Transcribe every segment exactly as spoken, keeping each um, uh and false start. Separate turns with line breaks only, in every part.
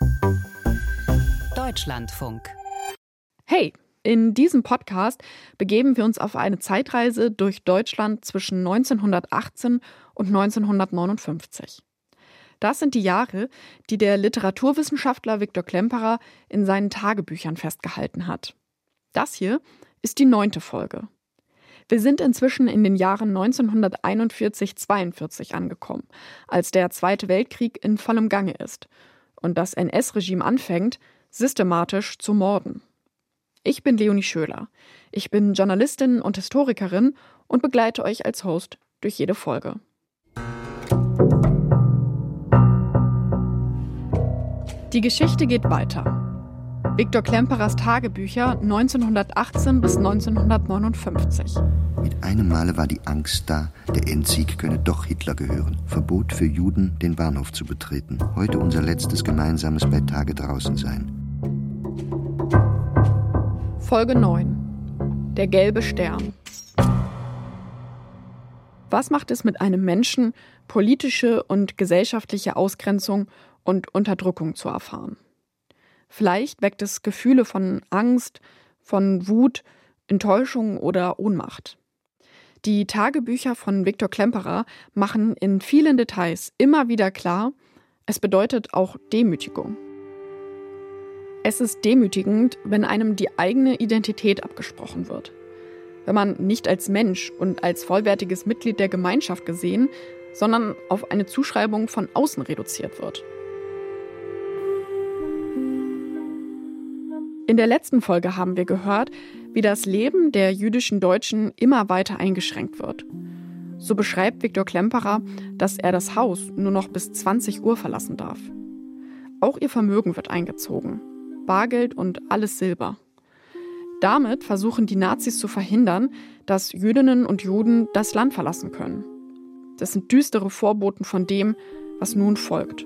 Deutschlandfunk.
Hey, in diesem Podcast begeben wir uns auf eine Zeitreise durch Deutschland zwischen neunzehnhundertachtzehn und neunzehnhundertneunundfünfzig. Das sind die Jahre, die der Literaturwissenschaftler Viktor Klemperer in seinen Tagebüchern festgehalten hat. Das hier ist die neunte Folge. Wir sind inzwischen in den Jahren neunzehnhunderteinundvierzig zweiundvierzig angekommen, als der Zweite Weltkrieg in vollem Gange ist und das N S-Regime anfängt, systematisch zu morden. Ich bin Leonie Schöler. Ich bin Journalistin und Historikerin und begleite euch als Host durch jede Folge. Die Geschichte geht weiter. Viktor Klemperers Tagebücher neunzehnhundertachtzehn bis neunzehnhundertneunundfünfzig.
Mit einem Male war die Angst da, der Endsieg könne doch Hitler gehören. Verbot für Juden, den Bahnhof zu betreten. Heute unser letztes gemeinsames bei Tage draußen sein.
Folge neun. Der gelbe Stern. Was macht es mit einem Menschen, politische und gesellschaftliche Ausgrenzung und Unterdrückung zu erfahren? Vielleicht weckt es Gefühle von Angst, von Wut, Enttäuschung oder Ohnmacht. Die Tagebücher von Viktor Klemperer machen in vielen Details immer wieder klar, es bedeutet auch Demütigung. Es ist demütigend, wenn einem die eigene Identität abgesprochen wird. Wenn man nicht als Mensch und als vollwertiges Mitglied der Gemeinschaft gesehen, sondern auf eine Zuschreibung von außen reduziert wird. In der letzten Folge haben wir gehört, wie das Leben der jüdischen Deutschen immer weiter eingeschränkt wird. So beschreibt Viktor Klemperer, dass er das Haus nur noch bis zwanzig Uhr verlassen darf. Auch ihr Vermögen wird eingezogen. Bargeld und alles Silber. Damit versuchen die Nazis zu verhindern, dass Jüdinnen und Juden das Land verlassen können. Das sind düstere Vorboten von dem, was nun folgt.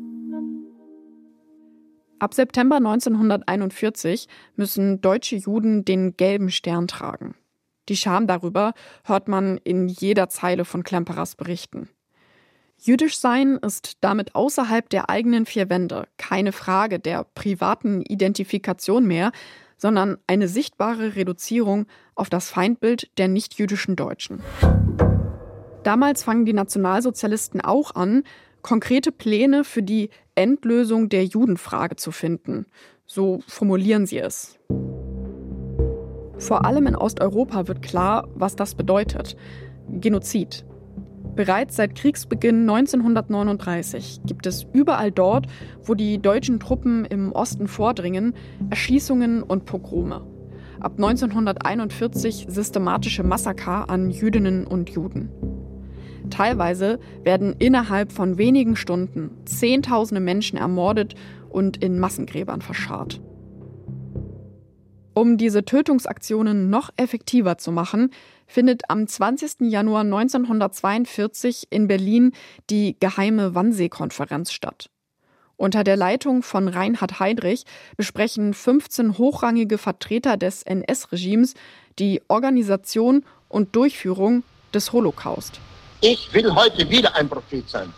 Ab September neunzehnhunderteinundvierzig müssen deutsche Juden den gelben Stern tragen. Die Scham darüber hört man in jeder Zeile von Klemperers Berichten. Jüdisch sein ist damit außerhalb der eigenen vier Wände keine Frage der privaten Identifikation mehr, sondern eine sichtbare Reduzierung auf das Feindbild der nichtjüdischen Deutschen. Damals fangen die Nationalsozialisten auch an, konkrete Pläne für die Endlösung der Judenfrage zu finden. So formulieren sie es. Vor allem in Osteuropa wird klar, was das bedeutet. Genozid. Bereits seit Kriegsbeginn neunzehnhundertneununddreißig gibt es überall dort, wo die deutschen Truppen im Osten vordringen, Erschießungen und Pogrome. Ab neunzehnhunderteinundvierzig systematische Massaker an Jüdinnen und Juden. Teilweise werden innerhalb von wenigen Stunden Zehntausende Menschen ermordet und in Massengräbern verscharrt. Um diese Tötungsaktionen noch effektiver zu machen, findet am zwanzigsten Januar neunzehnhundertzweiundvierzig in Berlin die geheime Wannsee-Konferenz statt. Unter der Leitung von Reinhard Heydrich besprechen fünfzehn hochrangige Vertreter des N S-Regimes die Organisation und Durchführung des Holocaust.
Ich will heute wieder ein Prophet sein.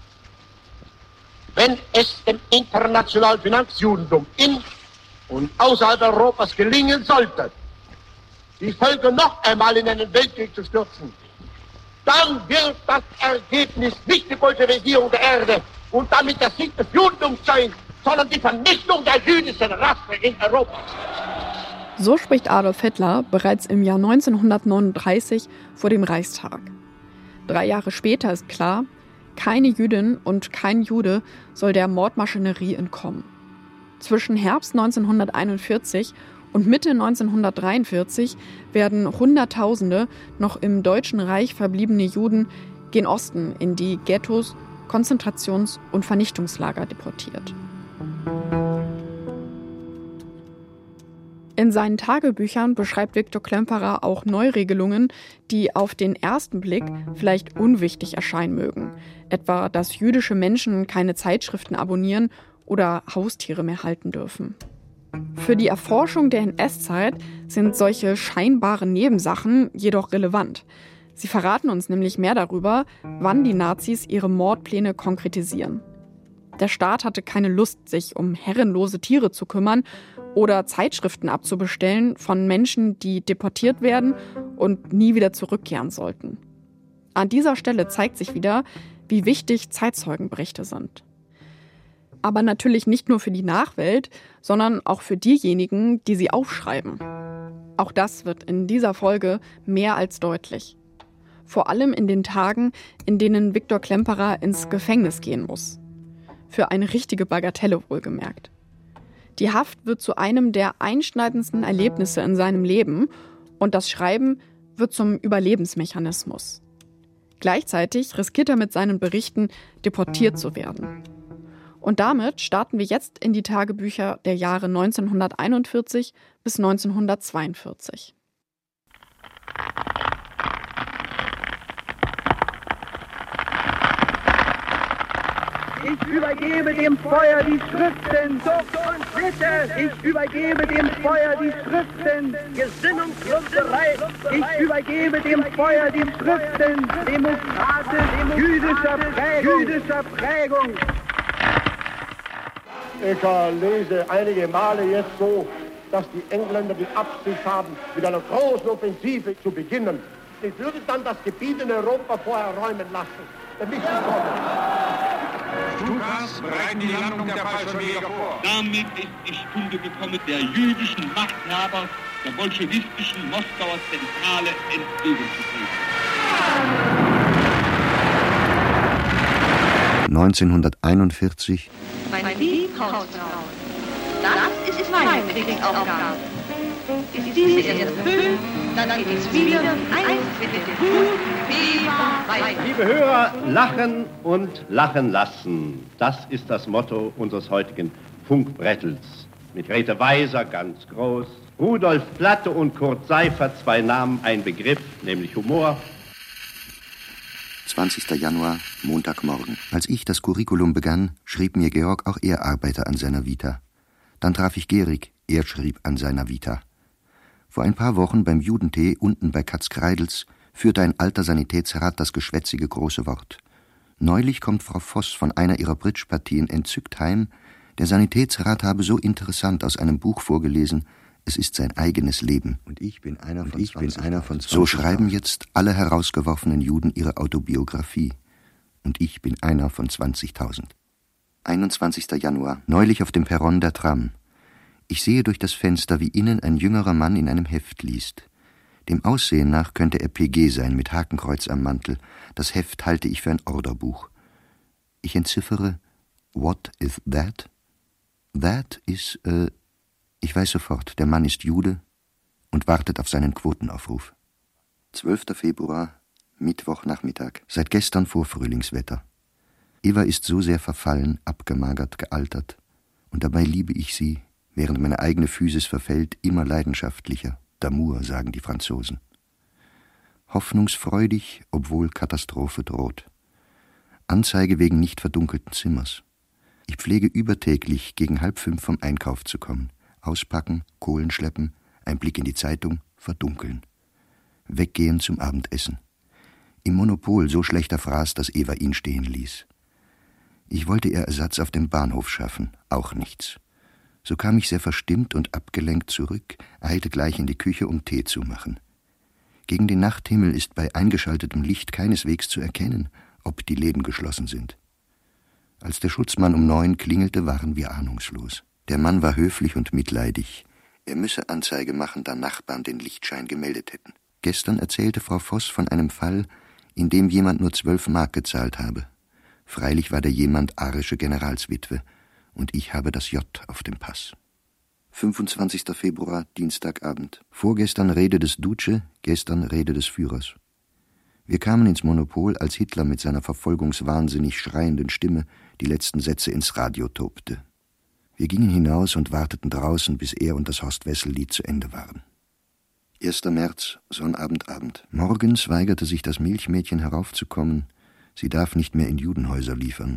Wenn es dem internationalen Finanzjudentum in und außerhalb Europas gelingen sollte, die Völker noch einmal in einen Weltkrieg zu stürzen, dann wird das Ergebnis nicht die Bolschewisierung der Erde und damit der Sieg des Judentums sein, sondern die Vernichtung der jüdischen Rasse in Europa.
So spricht Adolf Hitler bereits im Jahr neunzehnhundertneununddreißig vor dem Reichstag. Drei Jahre später ist klar, keine Jüdin und kein Jude soll der Mordmaschinerie entkommen. Zwischen Herbst neunzehnhunderteinundvierzig und Mitte neunzehnhundertdreiundvierzig werden Hunderttausende noch im Deutschen Reich verbliebene Juden gen Osten in die Ghettos, Konzentrations- und Vernichtungslager deportiert. In seinen Tagebüchern beschreibt Viktor Klemperer auch Neuregelungen, die auf den ersten Blick vielleicht unwichtig erscheinen mögen. Etwa, dass jüdische Menschen keine Zeitschriften abonnieren oder Haustiere mehr halten dürfen. Für die Erforschung der N S-Zeit sind solche scheinbaren Nebensachen jedoch relevant. Sie verraten uns nämlich mehr darüber, wann die Nazis ihre Mordpläne konkretisieren. Der Staat hatte keine Lust, sich um herrenlose Tiere zu kümmern oder Zeitschriften abzubestellen von Menschen, die deportiert werden und nie wieder zurückkehren sollten. An dieser Stelle zeigt sich wieder, wie wichtig Zeitzeugenberichte sind. Aber natürlich nicht nur für die Nachwelt, sondern auch für diejenigen, die sie aufschreiben. Auch das wird in dieser Folge mehr als deutlich. Vor allem in den Tagen, in denen Viktor Klemperer ins Gefängnis gehen muss. Für eine richtige Bagatelle wohlgemerkt. Die Haft wird zu einem der einschneidendsten Erlebnisse in seinem Leben und das Schreiben wird zum Überlebensmechanismus. Gleichzeitig riskiert er mit seinen Berichten, deportiert zu werden. Und damit starten wir jetzt in die Tagebücher der Jahre neunzehnhunderteinundvierzig bis neunzehnhundertzweiundvierzig.
Ich übergebe dem Feuer die Schriften, Zucht und Sitte. Ich übergebe dem Feuer die Schriften, Gesinnungsloserei. Ich übergebe dem Feuer die Schriften, Demokratisch, jüdischer Prägung. Jüdischer Prägung.
Ich lese einige Male jetzt so, dass die Engländer die Absicht haben, mit einer großen Offensive zu beginnen. Ich würde dann das Gebiet in Europa vorher räumen lassen, damit sie kommen.
Stukas bereiten die Landung der Fallschirmjäger vor.
Damit ist die Stunde gekommen, der jüdischen Machthaber der bolschewistischen Moskauer Zentrale entgegenzutreten.
neunzehnhunderteinundvierzig.
Mein lieb Hausfrau, das ist meine Kriegsaufgabe. Ist diese jetzt erfüllt, dann geht es wieder eins mit dem Blut, Weber, weiter.
Liebe Hörer, lachen und lachen lassen. Das ist das Motto unseres heutigen Funkbrettels. Mit Grete Weiser ganz groß, Rudolf Platte und Kurt Seifert, zwei Namen, ein Begriff, nämlich Humor.
zwanzigster Januar, Montagmorgen. Als ich das Curriculum begann, schrieb mir Georg auch er Arbeiter an seiner Vita. Dann traf ich Gerig, er schrieb an seiner Vita. Vor ein paar Wochen beim Judentee unten bei Katz Kreidels führte ein alter Sanitätsrat das geschwätzige große Wort. Neulich kommt Frau Voss von einer ihrer Bridge-Partien entzückt heim, der Sanitätsrat habe so interessant aus einem Buch vorgelesen, es ist sein eigenes Leben. Und ich bin einer von, ich bin einer von So schreiben jetzt alle herausgeworfenen Juden ihre Autobiografie. Und ich bin einer von zwanzigtausend. einundzwanzigster Januar. Neulich auf dem Perron der Tram. Ich sehe durch das Fenster, wie innen ein jüngerer Mann in einem Heft liest. Dem Aussehen nach könnte er P G sein, mit Hakenkreuz am Mantel. Das Heft halte ich für ein Orderbuch. Ich entziffere, what is that? That is, äh, ich weiß sofort, der Mann ist Jude und wartet auf seinen Quotenaufruf. zwölfter Februar, Mittwochnachmittag. Seit gestern Vorfrühlingswetter. Eva ist so sehr verfallen, abgemagert, gealtert. Und dabei liebe ich sie, während meine eigene Physis verfällt, immer leidenschaftlicher. D'amour, sagen die Franzosen. Hoffnungsfreudig, obwohl Katastrophe droht. Anzeige wegen nicht verdunkelten Zimmers. Ich pflege übertäglich gegen halb fünf vom Einkauf zu kommen. Auspacken, Kohlen schleppen, ein Blick in die Zeitung, verdunkeln. Weggehen zum Abendessen. Im Monopol so schlechter Fraß, dass Eva ihn stehen ließ. Ich wollte ihr Ersatz auf dem Bahnhof schaffen, auch nichts. So kam ich sehr verstimmt und abgelenkt zurück, eilte gleich in die Küche, um Tee zu machen. Gegen den Nachthimmel ist bei eingeschaltetem Licht keineswegs zu erkennen, ob die Läden geschlossen sind. Als der Schutzmann um neun klingelte, waren wir ahnungslos. Der Mann war höflich und mitleidig. Er müsse Anzeige machen, da Nachbarn den Lichtschein gemeldet hätten. Gestern erzählte Frau Voss von einem Fall, in dem jemand nur zwölf Mark gezahlt habe. Freilich war der jemand arische Generalswitwe, und ich habe das J auf dem Pass. fünfundzwanzigster Februar, Dienstagabend. Vorgestern Rede des Duce, gestern Rede des Führers. Wir kamen ins Monopol, als Hitler mit seiner verfolgungswahnsinnig schreienden Stimme die letzten Sätze ins Radio tobte. Wir gingen hinaus und warteten draußen, bis er und das Horst-Wessel-Lied zu Ende waren. erster März, Sonnabendabend. Morgens weigerte sich das Milchmädchen heraufzukommen. Sie darf nicht mehr in Judenhäuser liefern.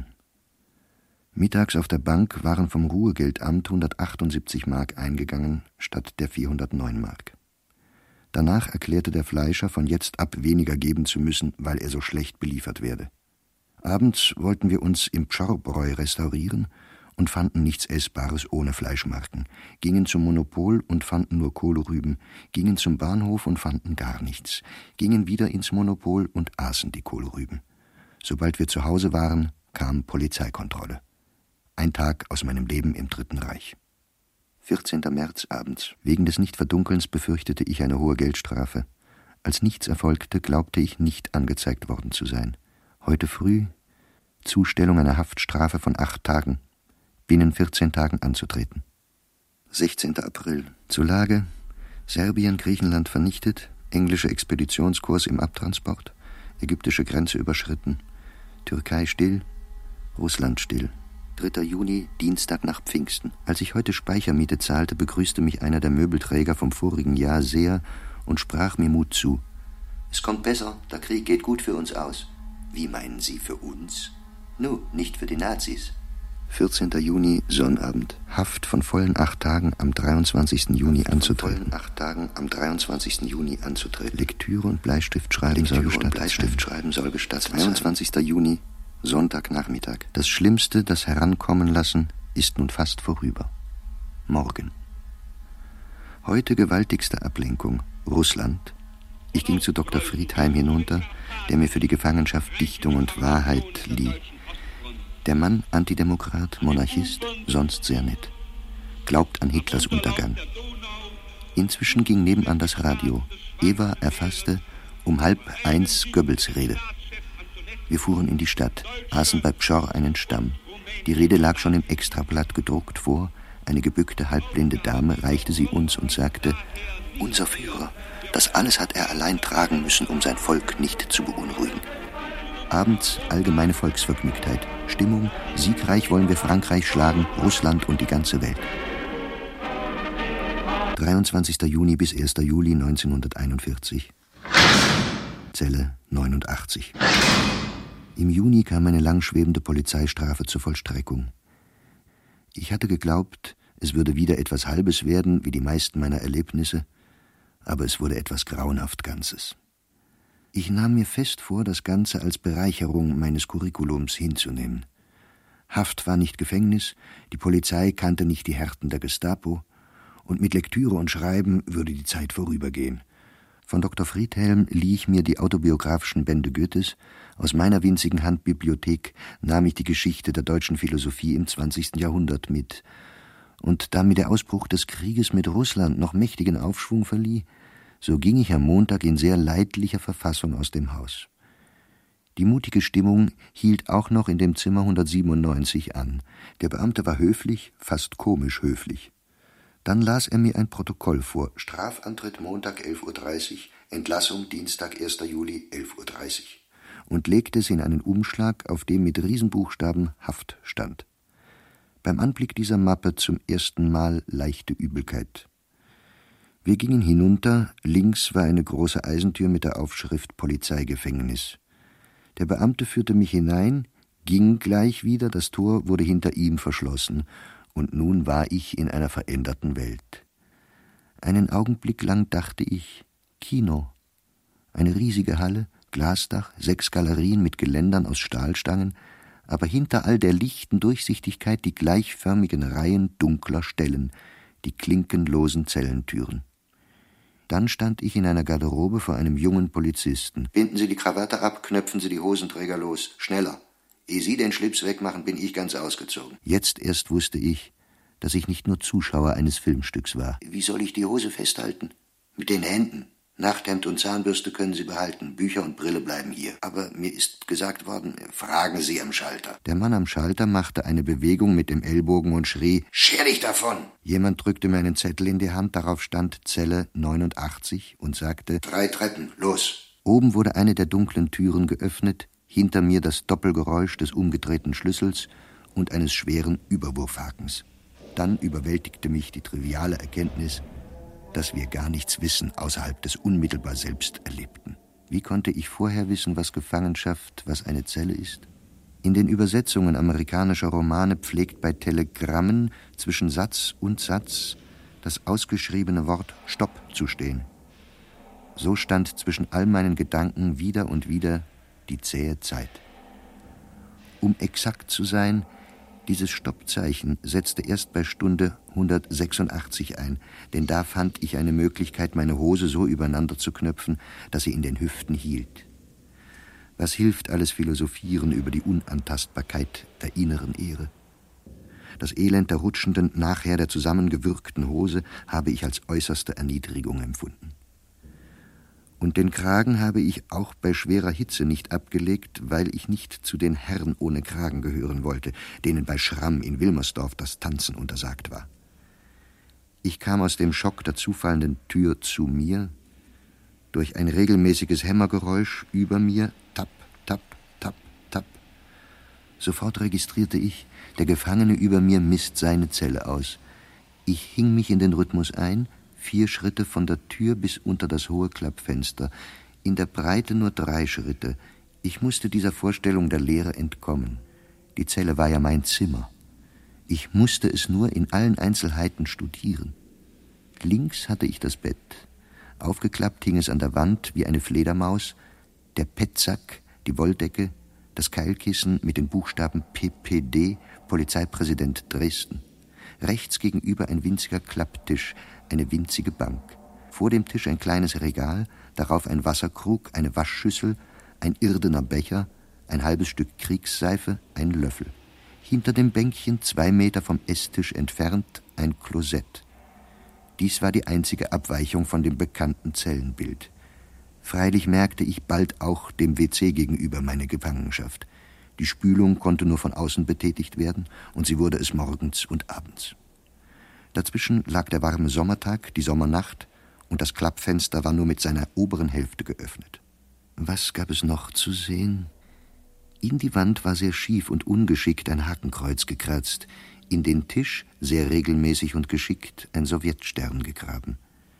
Mittags auf der Bank waren vom Ruhegeldamt hundertachtundsiebzig Mark eingegangen, statt der vierhundertneun Mark. Danach erklärte der Fleischer, von jetzt ab weniger geben zu müssen, weil er so schlecht beliefert werde. Abends wollten wir uns im Pschorrbräu restaurieren und fanden nichts Essbares ohne Fleischmarken, gingen zum Monopol und fanden nur Kohlrüben, gingen zum Bahnhof und fanden gar nichts, gingen wieder ins Monopol und aßen die Kohlrüben. Sobald wir zu Hause waren, kam Polizeikontrolle. Ein Tag aus meinem Leben im Dritten Reich. vierzehnten März abends. Wegen des Nichtverdunkelns befürchtete ich eine hohe Geldstrafe. Als nichts erfolgte, glaubte ich, nicht angezeigt worden zu sein. Heute früh Zustellung einer Haftstrafe von acht Tagen, binnen vierzehn Tagen anzutreten. sechzehnten April. Zur Lage: Serbien, Griechenland vernichtet, englischer Expeditionskurs im Abtransport, ägyptische Grenze überschritten, Türkei still, Russland still. dritter Juni, Dienstag nach Pfingsten. Als ich heute Speichermiete zahlte, begrüßte mich einer der Möbelträger vom vorigen Jahr sehr und sprach mir Mut zu. Es kommt besser, der Krieg geht gut für uns aus. Wie meinen Sie für uns? Nu, nicht für die Nazis. vierzehnten Juni, Sonnabend. Haft von vollen acht Tagen am dreiundzwanzigsten Juni anzutreten. Von vollen acht Tagen am dreiundzwanzigsten Juni anzutreten. Lektüre und Bleistiftschreiben
Lektüre
soll gestattet
und Bleistiftschreiben
soll gestattet zweiundzwanzigsten Juni, Sonntagnachmittag. Das Schlimmste, das Herankommen lassen, ist nun fast vorüber. Morgen. Heute gewaltigste Ablenkung, Russland. Ich ging zu Doktor Friedheim hinunter, der mir für die Gefangenschaft Dichtung und Wahrheit lieh. Der Mann Antidemokrat, Monarchist, sonst sehr nett. Glaubt an Hitlers Untergang. Inzwischen ging nebenan das Radio. Eva erfasste um halb eins Goebbels Rede. Wir fuhren in die Stadt, aßen bei Pschorr einen Stamm. Die Rede lag schon im Extrablatt gedruckt vor. Eine gebückte, halbblinde Dame reichte sie uns und sagte: Unser Führer, das alles hat er allein tragen müssen, um sein Volk nicht zu beunruhigen. Abends allgemeine Volksvergnügtheit. Stimmung: siegreich wollen wir Frankreich schlagen, Russland und die ganze Welt. dreiundzwanzigsten Juni bis ersten Juli neunzehnhunderteinundvierzig. Zelle neunundachtzig. Im Juni kam eine langschwebende Polizeistrafe zur Vollstreckung. Ich hatte geglaubt, es würde wieder etwas Halbes werden, wie die meisten meiner Erlebnisse, aber es wurde etwas grauenhaft Ganzes. Ich nahm mir fest vor, das Ganze als Bereicherung meines Curriculums hinzunehmen. Haft war nicht Gefängnis, die Polizei kannte nicht die Härten der Gestapo, und mit Lektüre und Schreiben würde die Zeit vorübergehen. Von Doktor Friedhelm lieh ich mir die autobiografischen Bände Goethes. Aus meiner winzigen Handbibliothek nahm ich die Geschichte der deutschen Philosophie im zwanzigsten Jahrhundert mit. Und da mir der Ausbruch des Krieges mit Russland noch mächtigen Aufschwung verlieh, so ging ich am Montag in sehr leidlicher Verfassung aus dem Haus. Die mutige Stimmung hielt auch noch in dem Zimmer hundertsiebenundneunzig an. Der Beamte war höflich, fast komisch höflich. Dann las er mir ein Protokoll vor. Strafantritt Montag elf Uhr dreißig, Entlassung Dienstag ersten Juli elf Uhr dreißig. Und legte es in einen Umschlag, auf dem mit Riesenbuchstaben Haft stand. Beim Anblick dieser Mappe zum ersten Mal leichte Übelkeit. Wir gingen hinunter, links war eine große Eisentür mit der Aufschrift Polizeigefängnis. Der Beamte führte mich hinein, ging gleich wieder, das Tor wurde hinter ihm verschlossen, und nun war ich in einer veränderten Welt. Einen Augenblick lang dachte ich, Kino. Eine riesige Halle, Glasdach, sechs Galerien mit Geländern aus Stahlstangen, aber hinter all der lichten Durchsichtigkeit die gleichförmigen Reihen dunkler Stellen, die klinkenlosen Zellentüren. Dann stand ich in einer Garderobe vor einem jungen Polizisten. »Binden Sie die Krawatte ab, knöpfen Sie die Hosenträger los, schneller. Ehe Sie den Schlips wegmachen, bin ich ganz ausgezogen.« Jetzt erst wusste ich, dass ich nicht nur Zuschauer eines Filmstücks war. »Wie soll ich die Hose festhalten?« »Mit den Händen. Nachthemd und Zahnbürste können Sie behalten, Bücher und Brille bleiben hier. Aber mir ist gesagt worden, fragen Sie am Schalter.« Der Mann am Schalter machte eine Bewegung mit dem Ellbogen und schrie, »Scher dich davon!« Jemand drückte mir einen Zettel in die Hand, darauf stand Zelle neunundachtzig und sagte, »Drei Treppen, los!« Oben wurde eine der dunklen Türen geöffnet, hinter mir das Doppelgeräusch des umgedrehten Schlüssels und eines schweren Überwurfhakens. Dann überwältigte mich die triviale Erkenntnis, dass wir gar nichts wissen außerhalb des unmittelbar selbst Erlebten. Wie konnte ich vorher wissen, was Gefangenschaft, was eine Zelle ist? In den Übersetzungen amerikanischer Romane pflegt bei Telegrammen zwischen Satz und Satz das ausgeschriebene Wort Stopp zu stehen. So stand zwischen all meinen Gedanken wieder und wieder die zähe Zeit. Um exakt zu sein, dieses Stoppzeichen setzte erst bei Stunde hundertsechsundachtzig ein, denn da fand ich eine Möglichkeit, meine Hose so übereinander zu knöpfen, dass sie in den Hüften hielt. Was hilft alles Philosophieren über die Unantastbarkeit der inneren Ehre? Das Elend der rutschenden, nachher der zusammengewürgten Hose habe ich als äußerste Erniedrigung empfunden. Und den Kragen habe ich auch bei schwerer Hitze nicht abgelegt, weil ich nicht zu den Herren ohne Kragen gehören wollte, denen bei Schramm in Wilmersdorf das Tanzen untersagt war. Ich kam aus dem Schock der zufallenden Tür zu mir, durch ein regelmäßiges Hämmergeräusch über mir, tapp, tapp, tapp, tapp. Sofort registrierte ich, der Gefangene über mir misst seine Zelle aus. Ich hing mich in den Rhythmus ein, vier Schritte von der Tür bis unter das hohe Klappfenster, in der Breite nur drei Schritte. Ich musste dieser Vorstellung der Leere entkommen. Die Zelle war ja mein Zimmer. Ich musste es nur in allen Einzelheiten studieren. Links hatte ich das Bett. Aufgeklappt hing es an der Wand wie eine Fledermaus, der Pettsack, die Wolldecke, das Keilkissen mit den Buchstaben P P D, Polizeipräsident Dresden. Rechts gegenüber ein winziger Klapptisch, eine winzige Bank. Vor dem Tisch ein kleines Regal, darauf ein Wasserkrug, eine Waschschüssel, ein irdener Becher, ein halbes Stück Kriegsseife, ein Löffel. Hinter dem Bänkchen, zwei Meter vom Esstisch entfernt, ein Klosett. Dies war die einzige Abweichung von dem bekannten Zellenbild. Freilich merkte ich bald auch dem W C gegenüber meine Gefangenschaft. Die Spülung konnte nur von außen betätigt werden, und sie wurde es morgens und abends. Dazwischen lag der warme Sommertag, die Sommernacht, und das Klappfenster war nur mit seiner oberen Hälfte geöffnet. Was gab es noch zu sehen? In die Wand war sehr schief und ungeschickt ein Hakenkreuz gekratzt, in den Tisch, sehr regelmäßig und geschickt, ein Sowjetstern gegraben.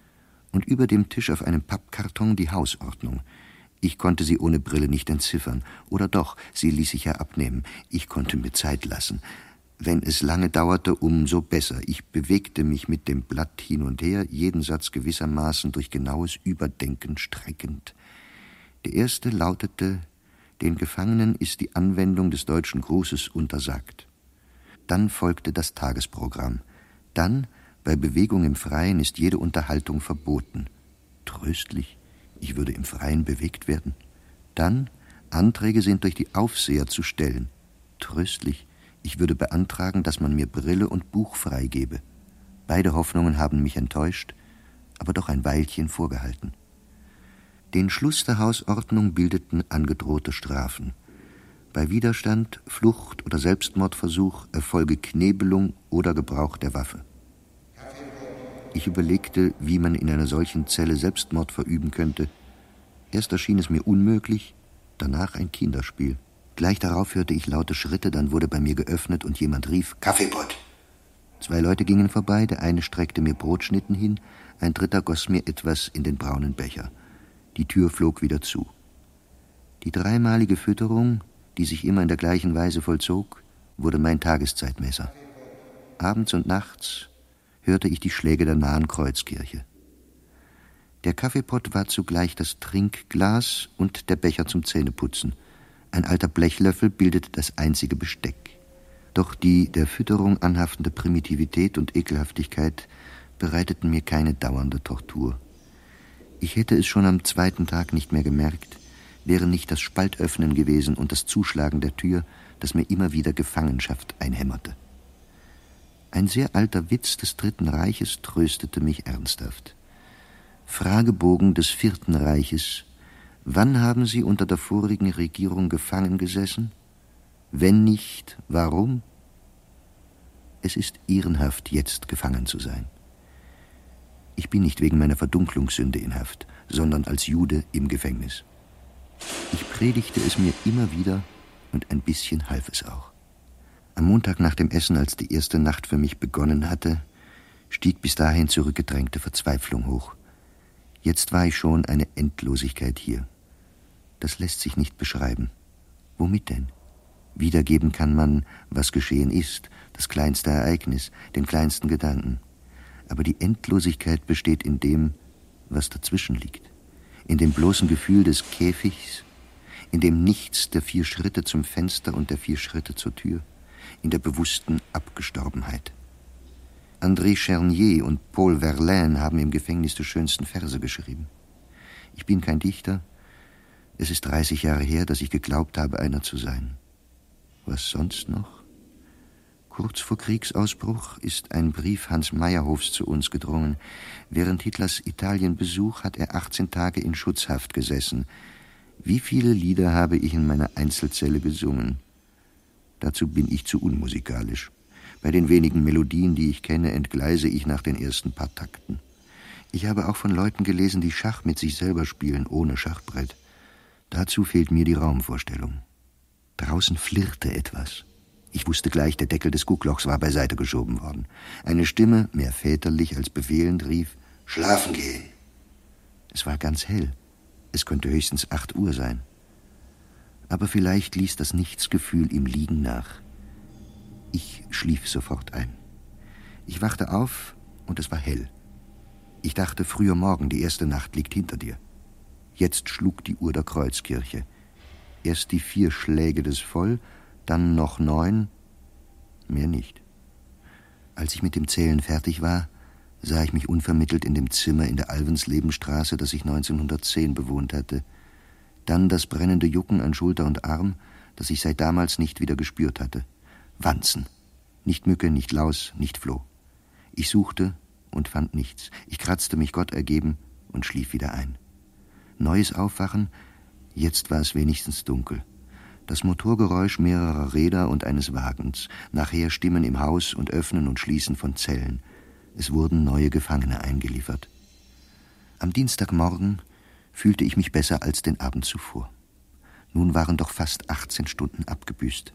Und über dem Tisch auf einem Pappkarton die Hausordnung. Ich konnte sie ohne Brille nicht entziffern. Oder doch, sie ließ sich ja abnehmen. Ich konnte mir Zeit lassen. Wenn es lange dauerte, umso besser. Ich bewegte mich mit dem Blatt hin und her, jeden Satz gewissermaßen durch genaues Überdenken streckend. Der erste lautete: Den Gefangenen ist die Anwendung des deutschen Grußes untersagt. Dann folgte das Tagesprogramm. Dann, bei Bewegung im Freien ist jede Unterhaltung verboten. Tröstlich, ich würde im Freien bewegt werden. Dann, Anträge sind durch die Aufseher zu stellen. Tröstlich, ich würde beantragen, dass man mir Brille und Buch freigebe. Beide Hoffnungen haben mich enttäuscht, aber doch ein Weilchen vorgehalten. Den Schluss der Hausordnung bildeten angedrohte Strafen. Bei Widerstand, Flucht oder Selbstmordversuch erfolge Knebelung oder Gebrauch der Waffe. Ich überlegte, wie man in einer solchen Zelle Selbstmord verüben könnte. Erst erschien es mir unmöglich, danach ein Kinderspiel. Gleich darauf hörte ich laute Schritte, dann wurde bei mir geöffnet und jemand rief: Kaffeepott! Zwei Leute gingen vorbei, der eine streckte mir Brotschnitten hin, ein dritter goss mir etwas in den braunen Becher. Die Tür flog wieder zu. Die dreimalige Fütterung, die sich immer in der gleichen Weise vollzog, wurde mein Tageszeitmesser. Abends und nachts hörte ich die Schläge der nahen Kreuzkirche. Der Kaffeepott war zugleich das Trinkglas und der Becher zum Zähneputzen. Ein alter Blechlöffel bildete das einzige Besteck. Doch die der Fütterung anhaftende Primitivität und Ekelhaftigkeit bereiteten mir keine dauernde Tortur. Ich hätte es schon am zweiten Tag nicht mehr gemerkt, wäre nicht das Spaltöffnen gewesen und das Zuschlagen der Tür, das mir immer wieder Gefangenschaft einhämmerte. Ein sehr alter Witz des Dritten Reiches tröstete mich ernsthaft. Fragebogen des Vierten Reiches: Wann haben Sie unter der vorigen Regierung gefangen gesessen? Wenn nicht, warum? Es ist ehrenhaft, jetzt gefangen zu sein. Ich bin nicht wegen meiner Verdunklungssünde in Haft, sondern als Jude im Gefängnis. Ich predigte es mir immer wieder und ein bisschen half es auch. Am Montag nach dem Essen, als die erste Nacht für mich begonnen hatte, stieg bis dahin zurückgedrängte Verzweiflung hoch. Jetzt war ich schon eine Endlosigkeit hier. Das lässt sich nicht beschreiben. Womit denn? Wiedergeben kann man, was geschehen ist, das kleinste Ereignis, den kleinsten Gedanken. Aber die Endlosigkeit besteht in dem, was dazwischen liegt. In dem bloßen Gefühl des Käfigs, in dem Nichts der vier Schritte zum Fenster und der vier Schritte zur Tür, in der bewussten Abgestorbenheit. André Chernier und Paul Verlaine haben im Gefängnis die schönsten Verse geschrieben. Ich bin kein Dichter. Es ist dreißig Jahre her, dass ich geglaubt habe, einer zu sein. Was sonst noch? Kurz vor Kriegsausbruch ist ein Brief Hans Meyerhofs zu uns gedrungen. Während Hitlers Italienbesuch hat er achtzehn Tage in Schutzhaft gesessen. Wie viele Lieder habe ich in meiner Einzelzelle gesungen? Dazu bin ich zu unmusikalisch. Bei den wenigen Melodien, die ich kenne, entgleise ich nach den ersten paar Takten. Ich habe auch von Leuten gelesen, die Schach mit sich selber spielen, ohne Schachbrett. Dazu fehlt mir die Raumvorstellung. Draußen flirrte etwas. Ich wusste gleich, der Deckel des Gucklochs war beiseite geschoben worden. Eine Stimme, mehr väterlich als befehlend, rief: »Schlafen gehen!« Es war ganz hell. Es könnte höchstens acht Uhr sein. Aber vielleicht ließ das Nichtsgefühl im Liegen nach. Ich schlief sofort ein. Ich wachte auf und es war hell. Ich dachte, früher Morgen, die erste Nacht liegt hinter dir. Jetzt schlug die Uhr der Kreuzkirche. Erst die vier Schläge des Voll, dann noch neun, mehr nicht. Als ich mit dem Zählen fertig war, sah ich mich unvermittelt in dem Zimmer in der Alvenslebenstraße, das ich neunzehnhundertzehn bewohnt hatte. Dann das brennende Jucken an Schulter und Arm, das ich seit damals nicht wieder gespürt hatte. Wanzen. Nicht Mücke, nicht Laus, nicht Floh. Ich suchte und fand nichts. Ich kratzte mich Gott ergeben und schlief wieder ein. Neues Aufwachen, jetzt war es wenigstens dunkel. Das Motorgeräusch mehrerer Räder und eines Wagens, nachher Stimmen im Haus und Öffnen und Schließen von Zellen. Es wurden neue Gefangene eingeliefert. Am Dienstagmorgen fühlte ich mich besser als den Abend zuvor. Nun waren doch fast achtzehn Stunden abgebüßt.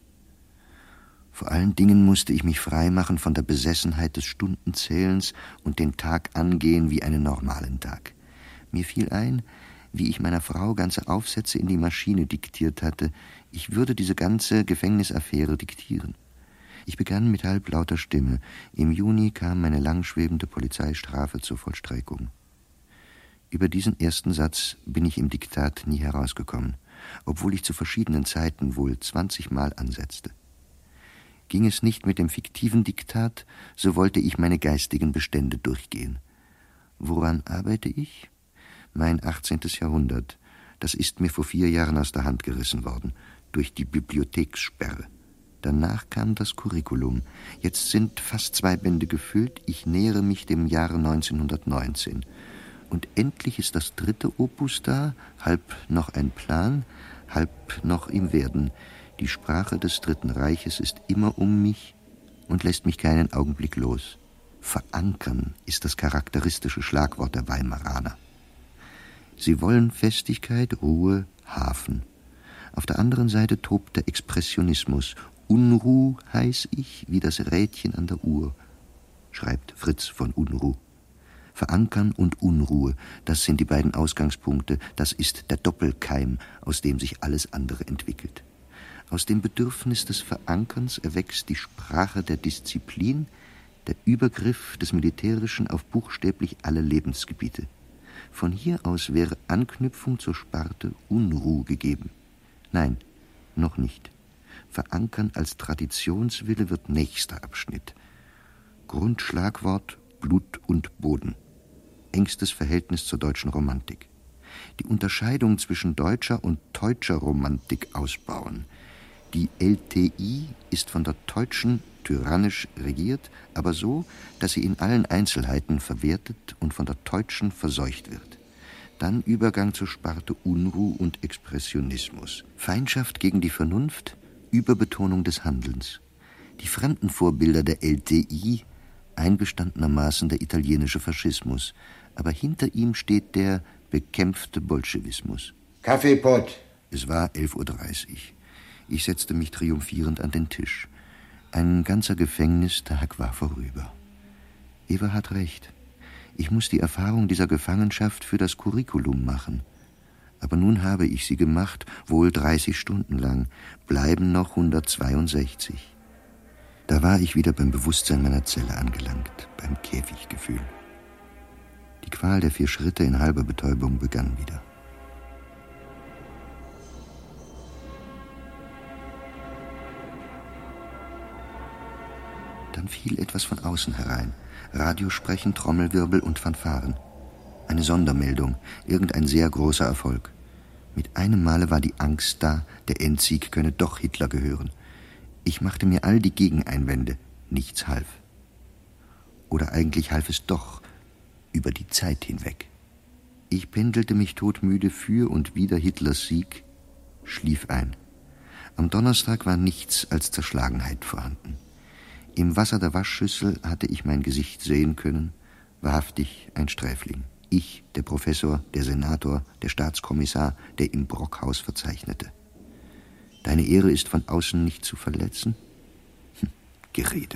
Vor allen Dingen musste ich mich freimachen von der Besessenheit des Stundenzählens und den Tag angehen wie einen normalen Tag. Mir fiel ein, wie ich meiner Frau ganze Aufsätze in die Maschine diktiert hatte. Ich würde diese ganze Gefängnisaffäre diktieren. Ich begann mit halblauter Stimme. Im Juni kam meine langschwebende Polizeistrafe zur Vollstreckung. Über diesen ersten Satz bin ich im Diktat nie herausgekommen, obwohl ich zu verschiedenen Zeiten wohl zwanzigmal ansetzte. Ging es nicht mit dem fiktiven Diktat, so wollte ich meine geistigen Bestände durchgehen. Woran arbeite ich? Mein achtzehntes Jahrhundert, das ist mir vor vier Jahren aus der Hand gerissen worden, durch die Bibliothekssperre. Danach kam das Curriculum. Jetzt sind fast zwei Bände gefüllt, ich nähere mich dem Jahre neunzehnhundertneunzehn. Und endlich ist das dritte Opus da, halb noch ein Plan, halb noch im Werden. Die Sprache des Dritten Reiches ist immer um mich und lässt mich keinen Augenblick los. Verankern ist das charakteristische Schlagwort der Weimaraner. Sie wollen Festigkeit, Ruhe, Hafen. Auf der anderen Seite tobt der Expressionismus. Unruh heiß ich wie das Rädchen an der Uhr, schreibt Fritz von Unruh. Verankern und Unruhe, das sind die beiden Ausgangspunkte, das ist der Doppelkeim, aus dem sich alles andere entwickelt. Aus dem Bedürfnis des Verankerns erwächst die Sprache der Disziplin, der Übergriff des Militärischen auf buchstäblich alle Lebensgebiete. Von hier aus wäre Anknüpfung zur Sparte Unruh gegeben. Nein, noch nicht. Verankern als Traditionswille wird nächster Abschnitt. Grundschlagwort Blut und Boden. Engstes Verhältnis zur deutschen Romantik. Die Unterscheidung zwischen deutscher und teutscher Romantik ausbauen. Die L T I ist von der Teutschen tyrannisch regiert, aber so, dass sie in allen Einzelheiten verwertet und von der Teutschen verseucht wird. Dann Übergang zur Sparte Unruh und Expressionismus. Feindschaft gegen die Vernunft, Überbetonung des Handelns. Die Fremdenvorbilder der L T I, eingestandenermaßen der italienische Faschismus, aber hinter ihm steht der bekämpfte Bolschewismus.
Kaffeepott.
Es war elf Uhr dreißig. Ich setzte mich triumphierend an den Tisch. Ein ganzer Gefängnistag war vorüber. Eva hat recht. Ich muss die Erfahrung dieser Gefangenschaft für das Curriculum machen. Aber nun habe ich sie gemacht, wohl dreißig Stunden lang, bleiben noch hundertzweiundsechzig. Da war ich wieder beim Bewusstsein meiner Zelle angelangt, beim Käfiggefühl. Die Qual der vier Schritte in halber Betäubung begann wieder. Dann fiel etwas von außen herein. Radiosprechen, Trommelwirbel und Fanfaren. Eine Sondermeldung, irgendein sehr großer Erfolg. Mit einem Male war die Angst da, der Endsieg könne doch Hitler gehören. Ich machte mir all die Gegeneinwände. Nichts half. Oder eigentlich half es doch, über die Zeit hinweg. Ich pendelte mich todmüde für und wider Hitlers Sieg, schlief ein. Am Donnerstag war nichts als Zerschlagenheit vorhanden. Im Wasser der Waschschüssel hatte ich mein Gesicht sehen können, wahrhaftig ein Sträfling. Ich, der Professor, der Senator, der Staatskommissar, der im Brockhaus verzeichnete. Deine Ehre ist von außen nicht zu verletzen? Hm, Gerede.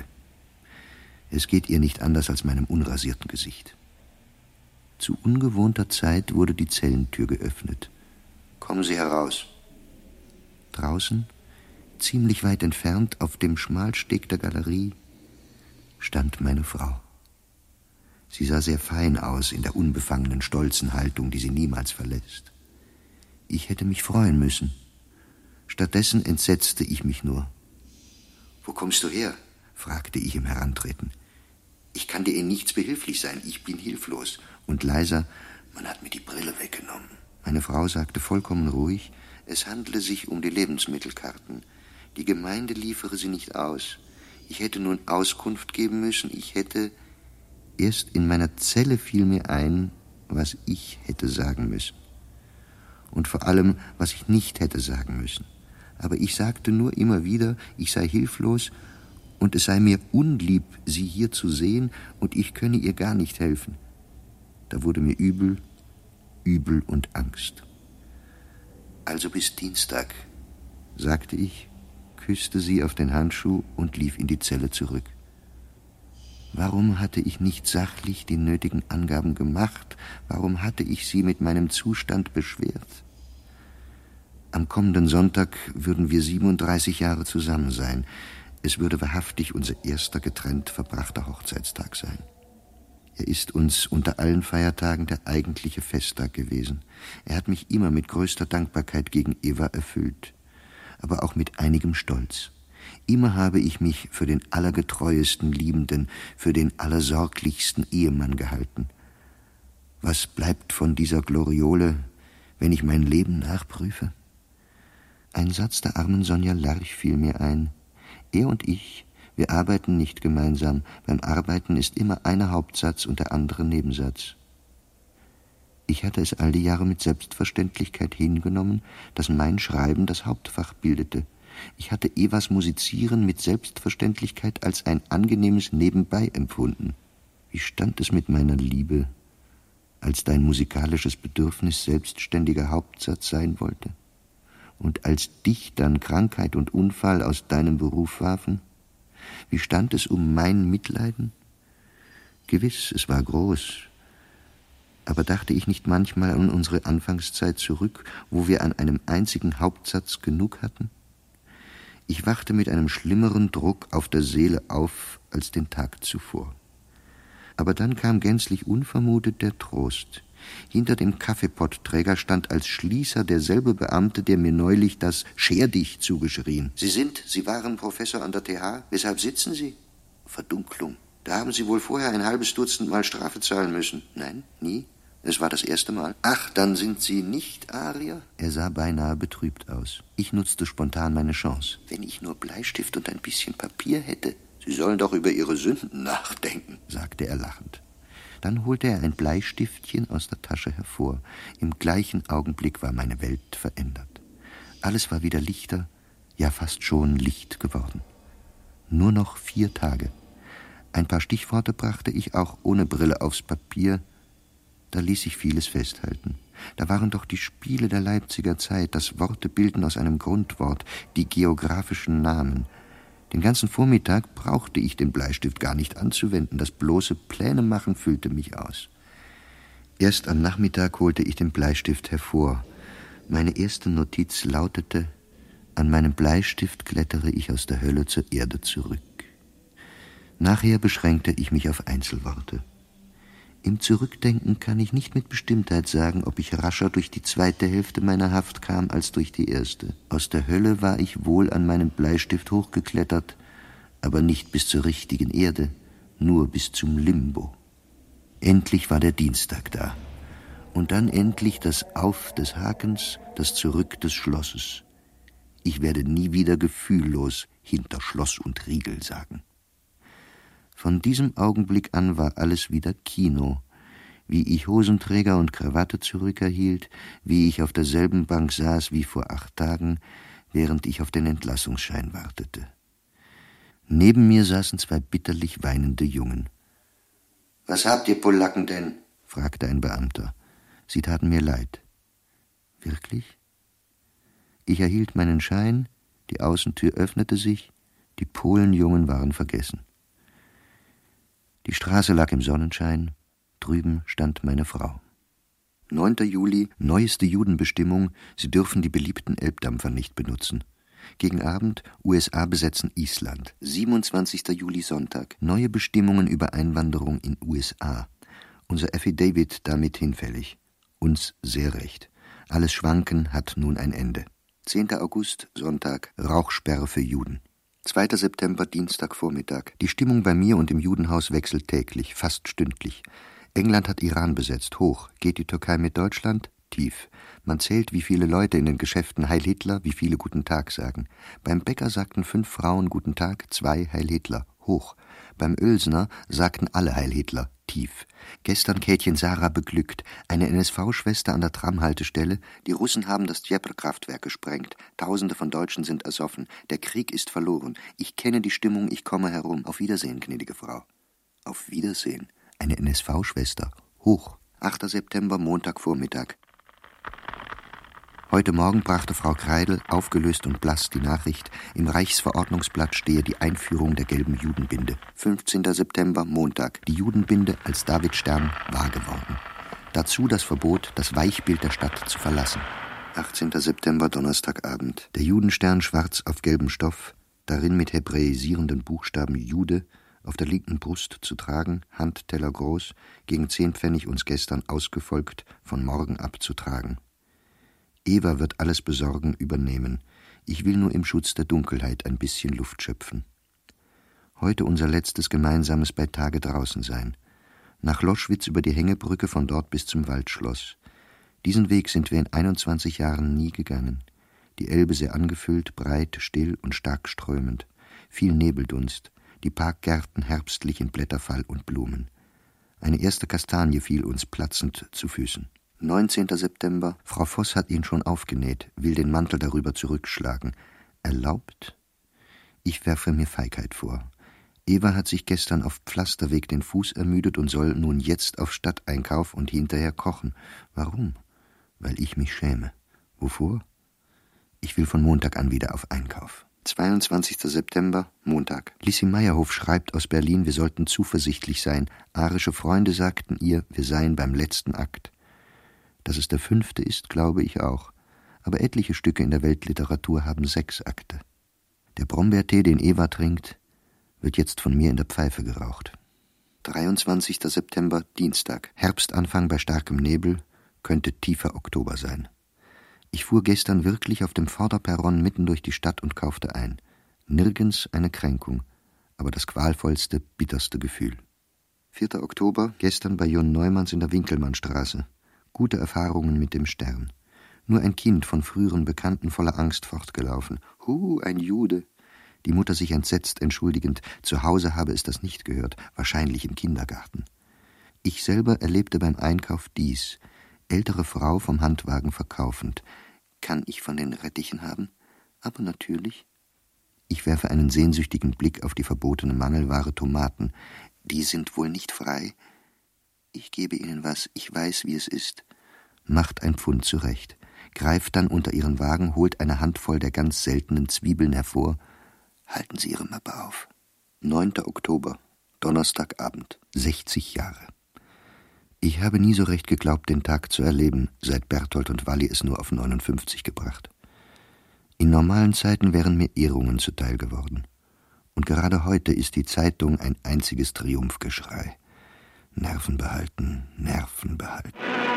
Es geht ihr nicht anders als meinem unrasierten Gesicht. Zu ungewohnter Zeit wurde die Zellentür geöffnet. Kommen Sie heraus. Draußen, ziemlich weit entfernt, auf dem Schmalsteg der Galerie, stand meine Frau. Sie sah sehr fein aus in der unbefangenen, stolzen Haltung, die sie niemals verlässt. Ich hätte mich freuen müssen. Stattdessen entsetzte ich mich nur. »Wo kommst du her?« fragte ich im Herantreten. »Ich kann dir in nichts behilflich sein, ich bin hilflos.« Und leiser, »Man hat mir die Brille weggenommen.« Meine Frau sagte vollkommen ruhig, es handle sich um die Lebensmittelkarten. Die Gemeinde liefere sie nicht aus. Ich hätte nun Auskunft geben müssen, ich hätte... Erst in meiner Zelle fiel mir ein, was ich hätte sagen müssen. Und vor allem, was ich nicht hätte sagen müssen. Aber ich sagte nur immer wieder, ich sei hilflos und es sei mir unlieb, sie hier zu sehen und ich könne ihr gar nicht helfen. Da wurde mir übel, übel und Angst. »Also bis Dienstag«, sagte ich, küsste sie auf den Handschuh und lief in die Zelle zurück. Warum hatte ich nicht sachlich die nötigen Angaben gemacht? Warum hatte ich sie mit meinem Zustand beschwert? Am kommenden Sonntag würden wir siebenunddreißig Jahre zusammen sein. Es würde wahrhaftig unser erster getrennt verbrachter Hochzeitstag sein. Er ist uns unter allen Feiertagen der eigentliche Festtag gewesen. Er hat mich immer mit größter Dankbarkeit gegen Eva erfüllt, aber auch mit einigem Stolz. Immer habe ich mich für den allergetreuesten Liebenden, für den allersorglichsten Ehemann gehalten. Was bleibt von dieser Gloriole, wenn ich mein Leben nachprüfe? Ein Satz der armen Sonja Lerch fiel mir ein. Er und ich, wir arbeiten nicht gemeinsam. Beim Arbeiten ist immer einer Hauptsatz und der andere Nebensatz. Ich hatte es all die Jahre mit Selbstverständlichkeit hingenommen, dass mein Schreiben das Hauptfach bildete. Ich hatte Evas Musizieren mit Selbstverständlichkeit als ein angenehmes Nebenbei empfunden. Wie stand es mit meiner Liebe, als dein musikalisches Bedürfnis selbstständiger Hauptsatz sein wollte? Und als dich dann Krankheit und Unfall aus deinem Beruf warfen? Wie stand es um mein Mitleiden? Gewiss, es war groß. Aber dachte ich nicht manchmal an unsere Anfangszeit zurück, wo wir an einem einzigen Hauptsatz genug hatten? Ich wachte mit einem schlimmeren Druck auf der Seele auf als den Tag zuvor. Aber dann kam gänzlich unvermutet der Trost. Hinter dem Kaffeepottträger stand als Schließer derselbe Beamte, der mir neulich das »Scher dich« zugeschrien. »Sie sind, Sie waren Professor an der T H. Weshalb sitzen Sie?« »Verdunklung. Da haben Sie wohl vorher ein halbes Dutzend Mal Strafe zahlen müssen.« »Nein, nie. Es war das erste Mal.« »Ach, dann sind Sie nicht Arier?« Er sah beinahe betrübt aus. Ich nutzte spontan meine Chance. »Wenn ich nur Bleistift und ein bisschen Papier hätte.« »Sie sollen doch über Ihre Sünden nachdenken«, sagte er lachend. Dann holte er ein Bleistiftchen aus der Tasche hervor. Im gleichen Augenblick war meine Welt verändert. Alles war wieder lichter, ja fast schon Licht geworden. Nur noch vier Tage. Ein paar Stichworte brachte ich auch ohne Brille aufs Papier. Da ließ sich vieles festhalten. Da waren doch die Spiele der Leipziger Zeit, das Wortebilden aus einem Grundwort, die geografischen Namen. Den ganzen Vormittag brauchte ich den Bleistift gar nicht anzuwenden. Das bloße Plänemachen füllte mich aus. Erst am Nachmittag holte ich den Bleistift hervor. Meine erste Notiz lautete: An meinem Bleistift klettere ich aus der Hölle zur Erde zurück. Nachher beschränkte ich mich auf Einzelworte. Im Zurückdenken kann ich nicht mit Bestimmtheit sagen, ob ich rascher durch die zweite Hälfte meiner Haft kam als durch die erste. Aus der Hölle war ich wohl an meinem Bleistift hochgeklettert, aber nicht bis zur richtigen Erde, nur bis zum Limbo. Endlich war der Dienstag da. Und dann endlich das Auf des Hakens, das Zurück des Schlosses. Ich werde nie wieder gefühllos hinter Schloss und Riegel sagen. Von diesem Augenblick an war alles wieder Kino. Wie ich Hosenträger und Krawatte zurückerhielt, wie ich auf derselben Bank saß wie vor acht Tagen, während ich auf den Entlassungsschein wartete. Neben mir saßen zwei bitterlich weinende Jungen. »Was habt ihr Polacken denn?« fragte ein Beamter. Sie taten mir leid. »Wirklich?« Ich erhielt meinen Schein, die Außentür öffnete sich, die Polenjungen waren vergessen. Die Straße lag im Sonnenschein, drüben stand meine Frau. neunter Juli, neueste Judenbestimmung, sie dürfen die beliebten Elbdampfer nicht benutzen. Gegen Abend, U S A besetzen Island. siebenundzwanzigster Juli, Sonntag, neue Bestimmungen über Einwanderung in U S A. Unser Affidavit damit hinfällig. Uns sehr recht. Alles Schwanken hat nun ein Ende. zehnter August, Sonntag, Rauchsperre für Juden. zweiter September, Dienstagvormittag. Die Stimmung bei mir und im Judenhaus wechselt täglich, fast stündlich. England hat Iran besetzt, hoch. Geht die Türkei mit Deutschland? Tief. Man zählt, wie viele Leute in den Geschäften Heil Hitler, wie viele Guten Tag sagen. Beim Bäcker sagten fünf Frauen Guten Tag, zwei Heil Hitler, hoch. Beim Oelsner sagten alle Heil Hitler, tief. Gestern Kätchen Sarah beglückt, eine N S V-Schwester an der Tramhaltestelle. Die Russen haben das Dnepr-Kraftwerk gesprengt. Tausende von Deutschen sind ersoffen. Der Krieg ist verloren. Ich kenne die Stimmung, ich komme herum. Auf Wiedersehen, gnädige Frau. Auf Wiedersehen. Eine N S V-Schwester. Hoch. achter September, Montagvormittag. Heute Morgen brachte Frau Kreidel, aufgelöst und blass, die Nachricht, im Reichsverordnungsblatt stehe die Einführung der gelben Judenbinde. fünfzehnter September, Montag. Die Judenbinde als Davidstern wahr geworden. Dazu das Verbot, das Weichbild der Stadt zu verlassen. achtzehnter September, Donnerstagabend. Der Judenstern schwarz auf gelbem Stoff, darin mit hebräisierenden Buchstaben Jude, auf der linken Brust zu tragen, Handteller groß, gegen zehn Pfennig uns gestern ausgefolgt, von morgen abzutragen. Eva wird alles besorgen, übernehmen. Ich will nur im Schutz der Dunkelheit ein bisschen Luft schöpfen. Heute unser letztes gemeinsames bei Tage draußen sein. Nach Loschwitz über die Hängebrücke, von dort bis zum Waldschloss. Diesen Weg sind wir in einundzwanzig Jahren nie gegangen. Die Elbe sehr angefüllt, breit, still und stark strömend. Viel Nebeldunst, die Parkgärten herbstlich in Blätterfall und Blumen. Eine erste Kastanie fiel uns platzend zu Füßen. neunzehnter September, Frau Voss hat ihn schon aufgenäht, will den Mantel darüber zurückschlagen. Erlaubt? Ich werfe mir Feigheit vor. Eva hat sich gestern auf Pflasterweg den Fuß ermüdet und soll nun jetzt auf Stadteinkauf und hinterher kochen. Warum? Weil ich mich schäme. Wovor? Ich will von Montag an wieder auf Einkauf. zweiundzwanzigster September, Montag. Lissi Meyerhof schreibt aus Berlin, wir sollten zuversichtlich sein. Arische Freunde sagten ihr, wir seien beim letzten Akt. Dass es der fünfte ist, glaube ich auch. Aber etliche Stücke in der Weltliteratur haben sechs Akte. Der Brombeertee, den Eva trinkt, wird jetzt von mir in der Pfeife geraucht. dreiundzwanzigster September, Dienstag. Herbstanfang bei starkem Nebel, könnte tiefer Oktober sein. Ich fuhr gestern wirklich auf dem Vorderperron mitten durch die Stadt und kaufte ein. Nirgends eine Kränkung, aber das qualvollste, bitterste Gefühl. vierter Oktober, gestern bei Jon Neumanns in der Winkelmannstraße. Gute Erfahrungen mit dem Stern. Nur ein Kind von früheren Bekannten voller Angst fortgelaufen. Hu, ein Jude. Die Mutter sich entsetzt entschuldigend, zu Hause habe es das nicht gehört, wahrscheinlich im Kindergarten. Ich selber erlebte beim Einkauf dies. Ältere Frau vom Handwagen verkaufend. Kann ich von den Rettichen haben? Aber natürlich. Ich werfe einen sehnsüchtigen Blick auf die verbotene Mangelware Tomaten. Die sind wohl nicht frei. Ich gebe Ihnen was, ich weiß, wie es ist. Macht ein Pfund zurecht, greift dann unter Ihren Wagen, holt eine Handvoll der ganz seltenen Zwiebeln hervor. Halten Sie Ihre Mappe auf. neunter Oktober, Donnerstagabend, sechzig Jahre. Ich habe nie so recht geglaubt, den Tag zu erleben, seit Berthold und Walli es nur auf neunundfünfzig gebracht. In normalen Zeiten wären mir Ehrungen zuteil geworden. Und gerade heute ist die Zeitung ein einziges Triumphgeschrei. Nerven behalten, Nerven behalten.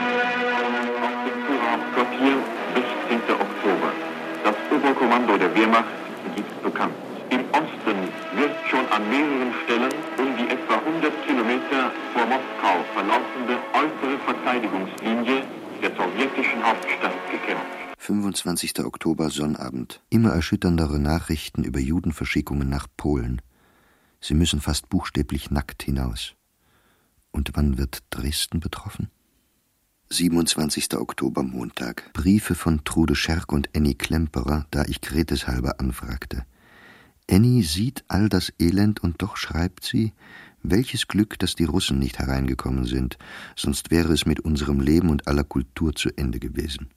Auf dem Führerhauptquartier, sechzehnter Oktober. Das Oberkommando der Wehrmacht gibt bekannt. Im Osten wird schon an mehreren Stellen um die etwa hundert Kilometer vor Moskau verlaufende äußere Verteidigungslinie der sowjetischen Hauptstadt gekämpft.
fünfundzwanzigster Oktober, Sonnabend. Immer erschütterndere Nachrichten über Judenverschickungen nach Polen. Sie müssen fast buchstäblich nackt hinaus. Und wann wird Dresden betroffen? siebenundzwanzigster Oktober, Montag. Briefe von Trude Scherk und Annie Klemperer, da ich Gretes halber anfragte. Annie sieht all das Elend und doch schreibt sie, welches Glück, dass die Russen nicht hereingekommen sind, sonst wäre es mit unserem Leben und aller Kultur zu Ende gewesen.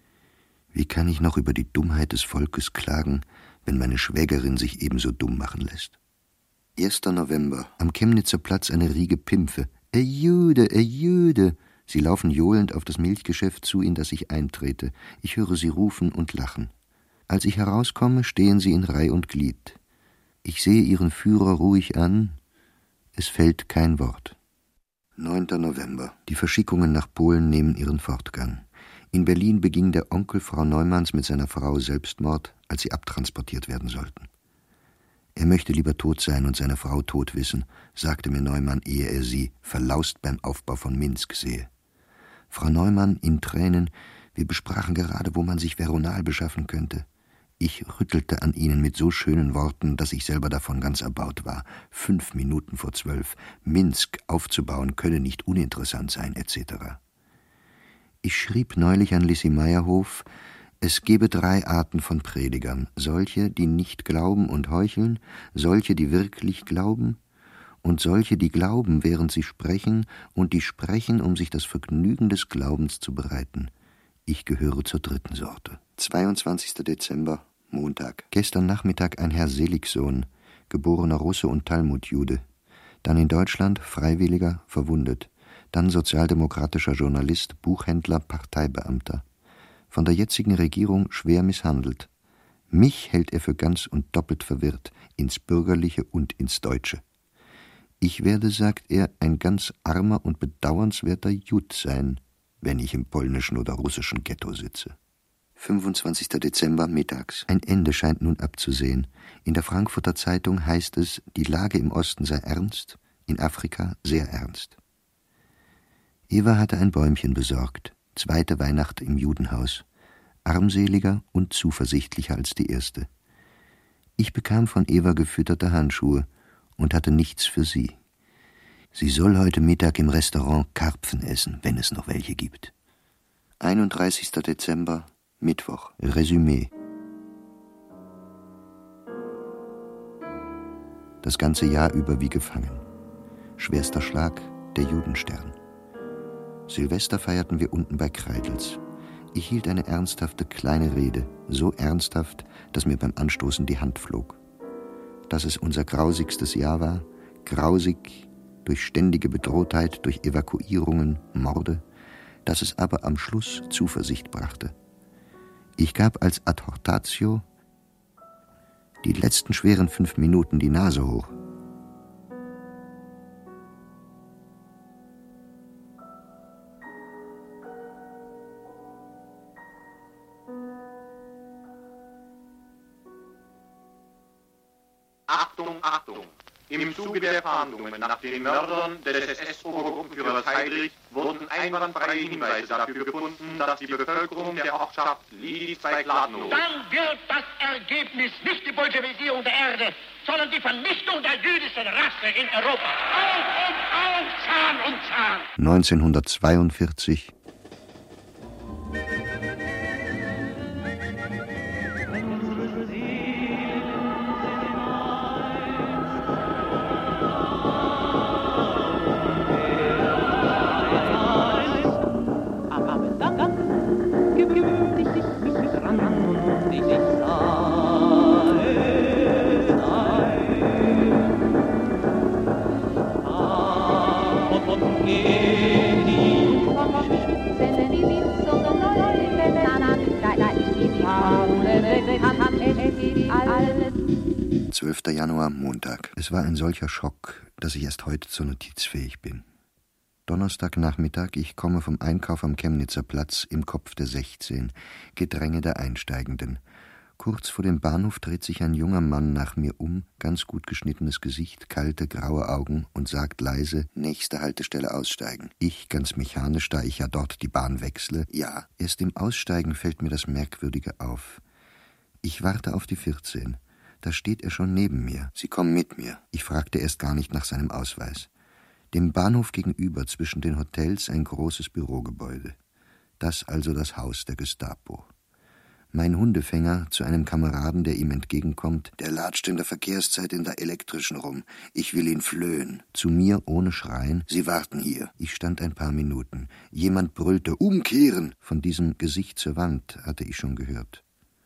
Wie kann ich noch über die Dummheit des Volkes klagen, wenn meine Schwägerin sich ebenso dumm machen lässt? erster November. Am Chemnitzer Platz eine Riege Pimpfe. »Ä Jude, ä Jude!« Sie laufen johlend auf das Milchgeschäft zu, in das ich eintrete. Ich höre sie rufen und lachen. Als ich herauskomme, stehen sie in Reih und Glied. Ich sehe ihren Führer ruhig an. Es fällt kein Wort. neunter November. Die Verschickungen nach Polen nehmen ihren Fortgang. In Berlin beging der Onkel Frau Neumanns mit seiner Frau Selbstmord, als sie abtransportiert werden sollten. Er möchte lieber tot sein und seine Frau tot wissen, sagte mir Neumann, ehe er sie verlaust beim Aufbau von Minsk sehe. Frau Neumann in Tränen, wir besprachen gerade, wo man sich Veronal beschaffen könnte. Ich rüttelte an ihnen mit so schönen Worten, dass ich selber davon ganz erbaut war. Fünf Minuten vor zwölf. Minsk aufzubauen könne nicht uninteressant sein, et cetera. Ich schrieb neulich an Lissy Meyerhof, es gebe drei Arten von Predigern, solche, die nicht glauben und heucheln, solche, die wirklich glauben, und solche, die glauben, während sie sprechen, und die sprechen, um sich das Vergnügen des Glaubens zu bereiten. Ich gehöre zur dritten Sorte. zweiundzwanzigster Dezember, Montag. Gestern Nachmittag ein Herr Seligsohn, geborener Russe und Talmudjude. Dann in Deutschland Freiwilliger, verwundet. Dann sozialdemokratischer Journalist, Buchhändler, Parteibeamter. Von der jetzigen Regierung schwer misshandelt. Mich hält er für ganz und doppelt verwirrt, ins Bürgerliche und ins Deutsche. Ich werde, sagt er, ein ganz armer und bedauernswerter Jud sein, wenn ich im polnischen oder russischen Ghetto sitze. fünfundzwanzigster Dezember, mittags. Ein Ende scheint nun abzusehen. In der Frankfurter Zeitung heißt es, die Lage im Osten sei ernst, in Afrika sehr ernst. Eva hatte ein Bäumchen besorgt, zweite Weihnacht im Judenhaus, armseliger und zuversichtlicher als die erste. Ich bekam von Eva gefütterte Handschuhe und hatte nichts für sie. Sie soll heute Mittag im Restaurant Karpfen essen, wenn es noch welche gibt. einunddreißigster Dezember, Mittwoch. Resümee. Das ganze Jahr über wie gefangen. Schwerster Schlag, der Judenstern. Silvester feierten wir unten bei Kreidels. Ich hielt eine ernsthafte kleine Rede, so ernsthaft, dass mir beim Anstoßen die Hand flog. Dass es unser grausigstes Jahr war, grausig durch ständige Bedrohtheit, durch Evakuierungen, Morde, dass es aber am Schluss Zuversicht brachte. Ich gab als Adhortatio die letzten schweren fünf Minuten die Nase hoch.
Achtung, Achtung! Im Zuge der Verhandlungen nach den Mördern des S S-Obergruppenführers Heydrich wurden einwandfreie Hinweise dafür gefunden, dass die Bevölkerung der Ortschaft Liditz bei Gladnow...
Dann wird das Ergebnis nicht die Bolschewisierung der Erde, sondern die Vernichtung der jüdischen Rasse in Europa. Auf und auf, Zahn und Zahn!
neunzehnhundertzweiundvierzig. zwölfter Januar, Montag. Es war ein solcher Schock, dass ich erst heute zur Notiz fähig bin. Donnerstagnachmittag, ich komme vom Einkauf am Chemnitzer Platz im Kopf der sechzehn, Gedränge der Einsteigenden. Kurz vor dem Bahnhof dreht sich ein junger Mann nach mir um, ganz gut geschnittenes Gesicht, kalte, graue Augen und sagt leise, nächste Haltestelle aussteigen. Ich, ganz mechanisch, da ich ja dort die Bahn wechsle, ja. Erst im Aussteigen fällt mir das Merkwürdige auf. Ich warte auf die vierzehn. Da steht er schon neben mir. Sie kommen mit mir. Ich fragte erst gar nicht nach seinem Ausweis. Dem Bahnhof gegenüber zwischen den Hotels ein großes Bürogebäude. Das also das Haus der Gestapo. Mein Hundefänger zu einem Kameraden, der ihm entgegenkommt, der latscht in der Verkehrszeit in der elektrischen rum. Ich will ihn flöhen. Zu mir ohne Schreien, Sie warten hier. Ich stand ein paar Minuten. Jemand brüllte, umkehren! Von diesem Gesicht zur Wand hatte ich schon gehört.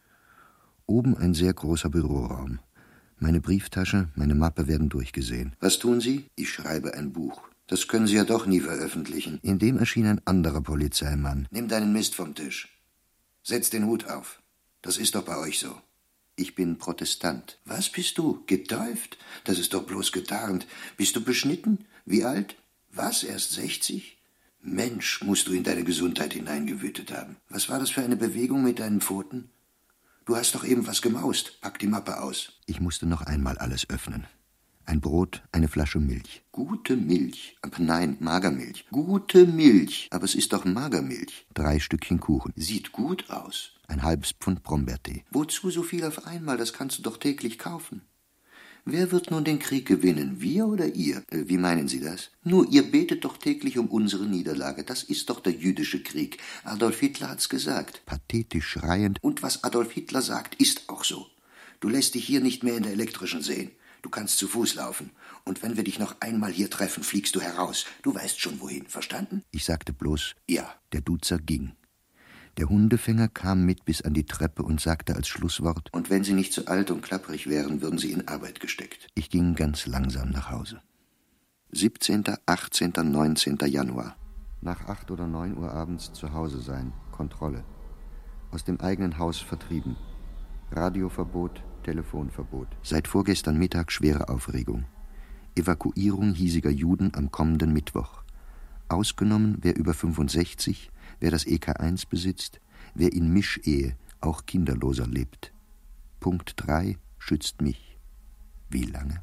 Oben ein sehr großer Büroraum. Meine Brieftasche, meine Mappe werden durchgesehen. Was tun Sie? Ich schreibe ein Buch. Das können Sie ja doch nie veröffentlichen. In dem erschien ein anderer Polizeimann. Nimm deinen Mist vom Tisch. Setz den Hut auf. Das ist doch bei euch so. Ich bin Protestant. Was bist du? Geteuft? Das ist doch bloß getarnt. Bist du beschnitten? Wie alt? Was, erst sechzig? Mensch, musst du in deine Gesundheit hineingewütet haben. Was war das für eine Bewegung mit deinen Pfoten? Du hast doch eben was gemaust. Pack die Mappe aus. Ich musste noch einmal alles öffnen. Ein Brot, eine Flasche Milch. Gute Milch. Aber nein, Magermilch. Gute Milch. Aber es ist doch Magermilch. Drei Stückchen Kuchen. Sieht gut aus. Ein halbes Pfund Brombeertee. Wozu so viel auf einmal? Das kannst du doch täglich kaufen. Wer wird nun den Krieg gewinnen? Wir oder ihr? Äh, wie meinen Sie das? Nur, ihr betet doch täglich um unsere Niederlage. Das ist doch der jüdische Krieg. Adolf Hitler hat's gesagt. Pathetisch schreiend. Und was Adolf Hitler sagt, ist auch so. Du lässt dich hier nicht mehr in der elektrischen sehen. Du kannst zu Fuß laufen. Und wenn wir dich noch einmal hier treffen, fliegst du heraus. Du weißt schon wohin, verstanden? Ich sagte bloß, ja. Der Duzer ging. Der Hundefänger kam mit bis an die Treppe und sagte als Schlusswort, und wenn Sie nicht so alt und klapprig wären, würden Sie in Arbeit gesteckt. Ich ging ganz langsam nach Hause. siebzehnten, achtzehnten, neunzehnten Januar. Nach acht oder neun Uhr abends zu Hause sein. Kontrolle. Aus dem eigenen Haus vertrieben. Radioverbot, Telefonverbot. Seit vorgestern Mittag schwere Aufregung. Evakuierung hiesiger Juden am kommenden Mittwoch. Ausgenommen, wer über fünfundsechzig, wer das E K eins besitzt, wer in Mischehe, auch kinderloser lebt. Punkt drei schützt mich. Wie lange?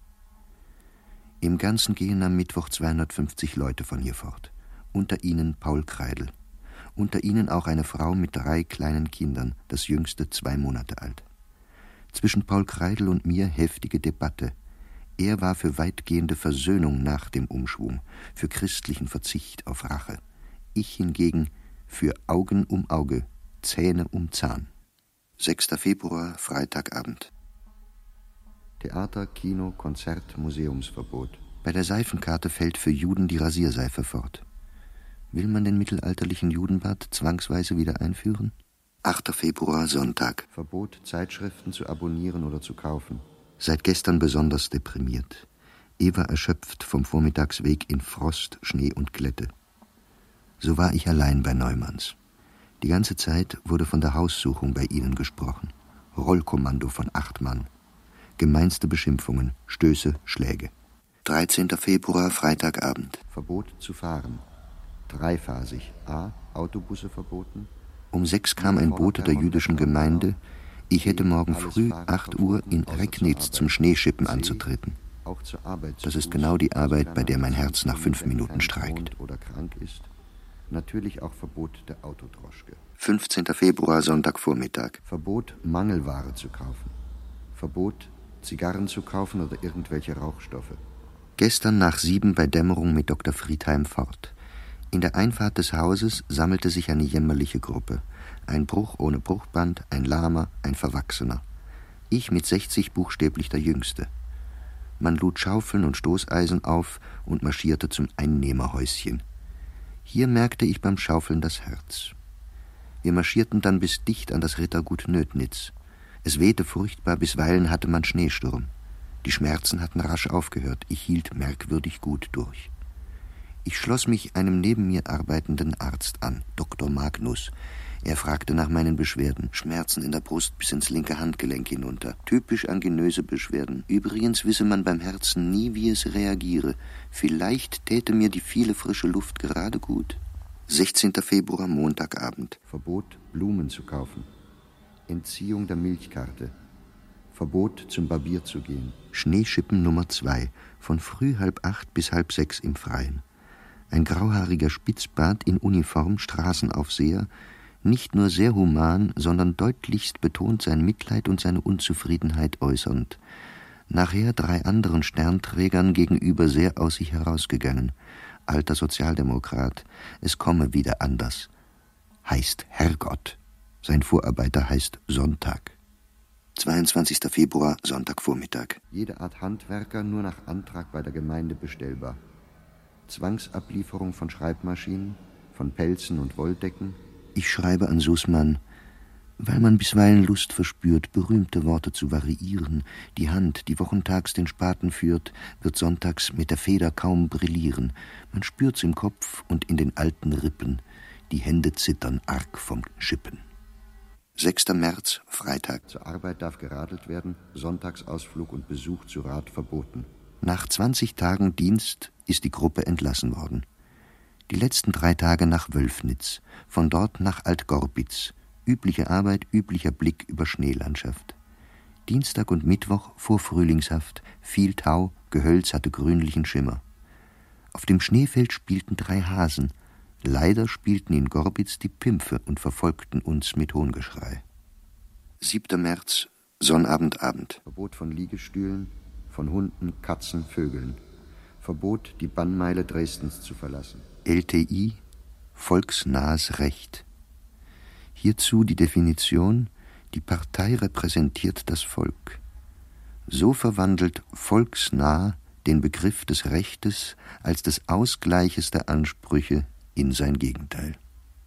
Im Ganzen gehen am Mittwoch zweihundertfünfzig Leute von hier fort. Unter ihnen Paul Kreidl. Unter ihnen auch eine Frau mit drei kleinen Kindern, das jüngste zwei Monate alt. Zwischen Paul Kreidl und mir heftige Debatte. Er war für weitgehende Versöhnung nach dem Umschwung, für christlichen Verzicht auf Rache. Ich hingegen für Augen um Auge, Zähne um Zahn. sechster Februar, Freitagabend. Theater, Kino, Konzert, Museumsverbot. Bei der Seifenkarte fällt für Juden die Rasierseife fort. Will man den mittelalterlichen Judenbart zwangsweise wieder einführen? achter Februar, Sonntag. Verbot, Zeitschriften zu abonnieren oder zu kaufen. Seit gestern besonders deprimiert. Eva erschöpft vom Vormittagsweg in Frost, Schnee und Glätte. So war ich allein bei Neumanns. Die ganze Zeit wurde von der Haussuchung bei ihnen gesprochen. Rollkommando von acht Mann. Gemeinste Beschimpfungen, Stöße, Schläge. dreizehnten Februar, Freitagabend. Verbot zu fahren. Dreiphasig. A. Autobusse verboten. Um sechs kam ein Bote der jüdischen Gemeinde. Ich hätte morgen früh, acht Uhr, in Recknitz zum Schneeschippen anzutreten. Das ist genau die Arbeit, bei der mein Herz nach fünf Minuten streikt. Natürlich auch Verbot der Autodroschke. fünfzehnten Februar, Sonntagvormittag. Verbot, Mangelware zu kaufen. Verbot, Zigarren zu kaufen oder irgendwelche Rauchstoffe. Gestern nach sieben bei Dämmerung mit Doktor Friedheim fort. In der Einfahrt des Hauses sammelte sich eine jämmerliche Gruppe. Ein Bruch ohne Bruchband, ein Lahmer, ein Verwachsener. Ich mit sechzig buchstäblich der Jüngste. Man lud Schaufeln und Stoßeisen auf und marschierte zum Einnehmerhäuschen. Hier merkte ich beim Schaufeln das Herz. Wir marschierten dann bis dicht an das Rittergut Nödnitz. Es wehte furchtbar, bisweilen hatte man Schneesturm. Die Schmerzen hatten rasch aufgehört, ich hielt merkwürdig gut durch. Ich schloss mich einem neben mir arbeitenden Arzt an, Doktor Magnus. Er fragte nach meinen Beschwerden. Schmerzen in der Brust bis ins linke Handgelenk hinunter. Typisch angenöse Beschwerden. Übrigens wisse man beim Herzen nie, wie es reagiere. Vielleicht täte mir die viele frische Luft gerade gut. sechzehnten Februar, Montagabend. Verbot, Blumen zu kaufen. Entziehung der Milchkarte. Verbot, zum Barbier zu gehen. Schneeschippen Nummer zwei, von früh halb acht bis halb sechs im Freien. Ein grauhaariger Spitzbart in Uniform, Straßenaufseher, nicht nur sehr human, sondern deutlichst betont sein Mitleid und seine Unzufriedenheit äußernd. Nachher drei anderen Sternträgern gegenüber sehr aus sich herausgegangen. Alter Sozialdemokrat, es komme wieder anders. Heißt Herrgott. Sein Vorarbeiter heißt Sonntag. zweiundzwanzigster Februar, Sonntagvormittag. Jede Art Handwerker nur nach Antrag bei der Gemeinde bestellbar. Zwangsablieferung von Schreibmaschinen, von Pelzen und Wolldecken. Ich schreibe an Sussmann, weil man bisweilen Lust verspürt, berühmte Worte zu variieren. Die Hand, die wochentags den Spaten führt, wird sonntags mit der Feder kaum brillieren. Man spürt's im Kopf und in den alten Rippen. Die Hände zittern arg vom Schippen. sechster März, Freitag. Zur Arbeit darf geradelt werden, Sonntagsausflug und Besuch zu Rat verboten. Nach zwanzig Tagen Dienst ist die Gruppe entlassen worden. Die letzten drei Tage nach Wölfnitz, von dort nach Altgorbitz. Übliche Arbeit, üblicher Blick über Schneelandschaft. Dienstag und Mittwoch vorfrühlingshaft, viel Tau, Gehölz hatte grünlichen Schimmer. Auf dem Schneefeld spielten drei Hasen. Leider spielten in Gorbitz die Pimpfe und verfolgten uns mit Hohngeschrei. siebter März, Sonnabendabend. Verbot von Liegestühlen, von Hunden, Katzen, Vögeln. Verbot, die Bannmeile Dresdens zu verlassen. L T I, volksnahes Recht. Hierzu die Definition, die Partei repräsentiert das Volk. So verwandelt volksnah den Begriff des Rechtes als des Ausgleiches der Ansprüche in sein Gegenteil.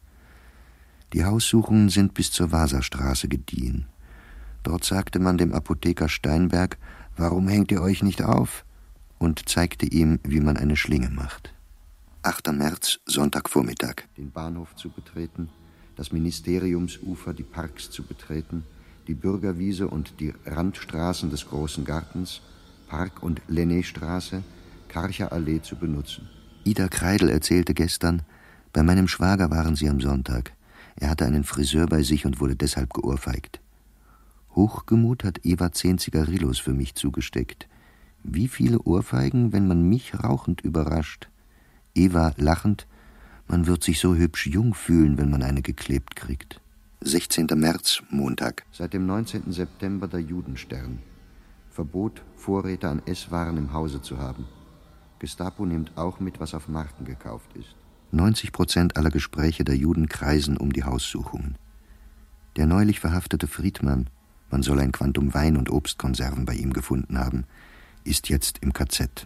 Die Haussuchungen sind bis zur Waserstraße gediehen. Dort sagte man dem Apotheker Steinberg, »Warum hängt ihr euch nicht auf?« und zeigte ihm, wie man eine Schlinge macht. achter März, Sonntagvormittag. Den Bahnhof zu betreten, das Ministeriumsufer, die Parks zu betreten, die Bürgerwiese und die Randstraßen des Großen Gartens, Park- und Lennéstraße, Karcher Allee zu benutzen. Ida Kreidel erzählte gestern, bei meinem Schwager waren sie am Sonntag. Er hatte einen Friseur bei sich und wurde deshalb geohrfeigt. Hochgemut hat Eva zehn Zigarillos für mich zugesteckt. Wie viele Ohrfeigen, wenn man mich rauchend überrascht? Eva lachend, man wird sich so hübsch jung fühlen, wenn man eine geklebt kriegt. sechzehnter März, Montag. Seit dem neunzehnten September der Judenstern. Verbot, Vorräte an Esswaren im Hause zu haben. Gestapo nimmt auch mit, was auf Marken gekauft ist. neunzig Prozent aller Gespräche der Juden kreisen um die Haussuchungen. Der neulich verhaftete Friedmann, man soll ein Quantum Wein und Obstkonserven bei ihm gefunden haben, ist jetzt im K Z.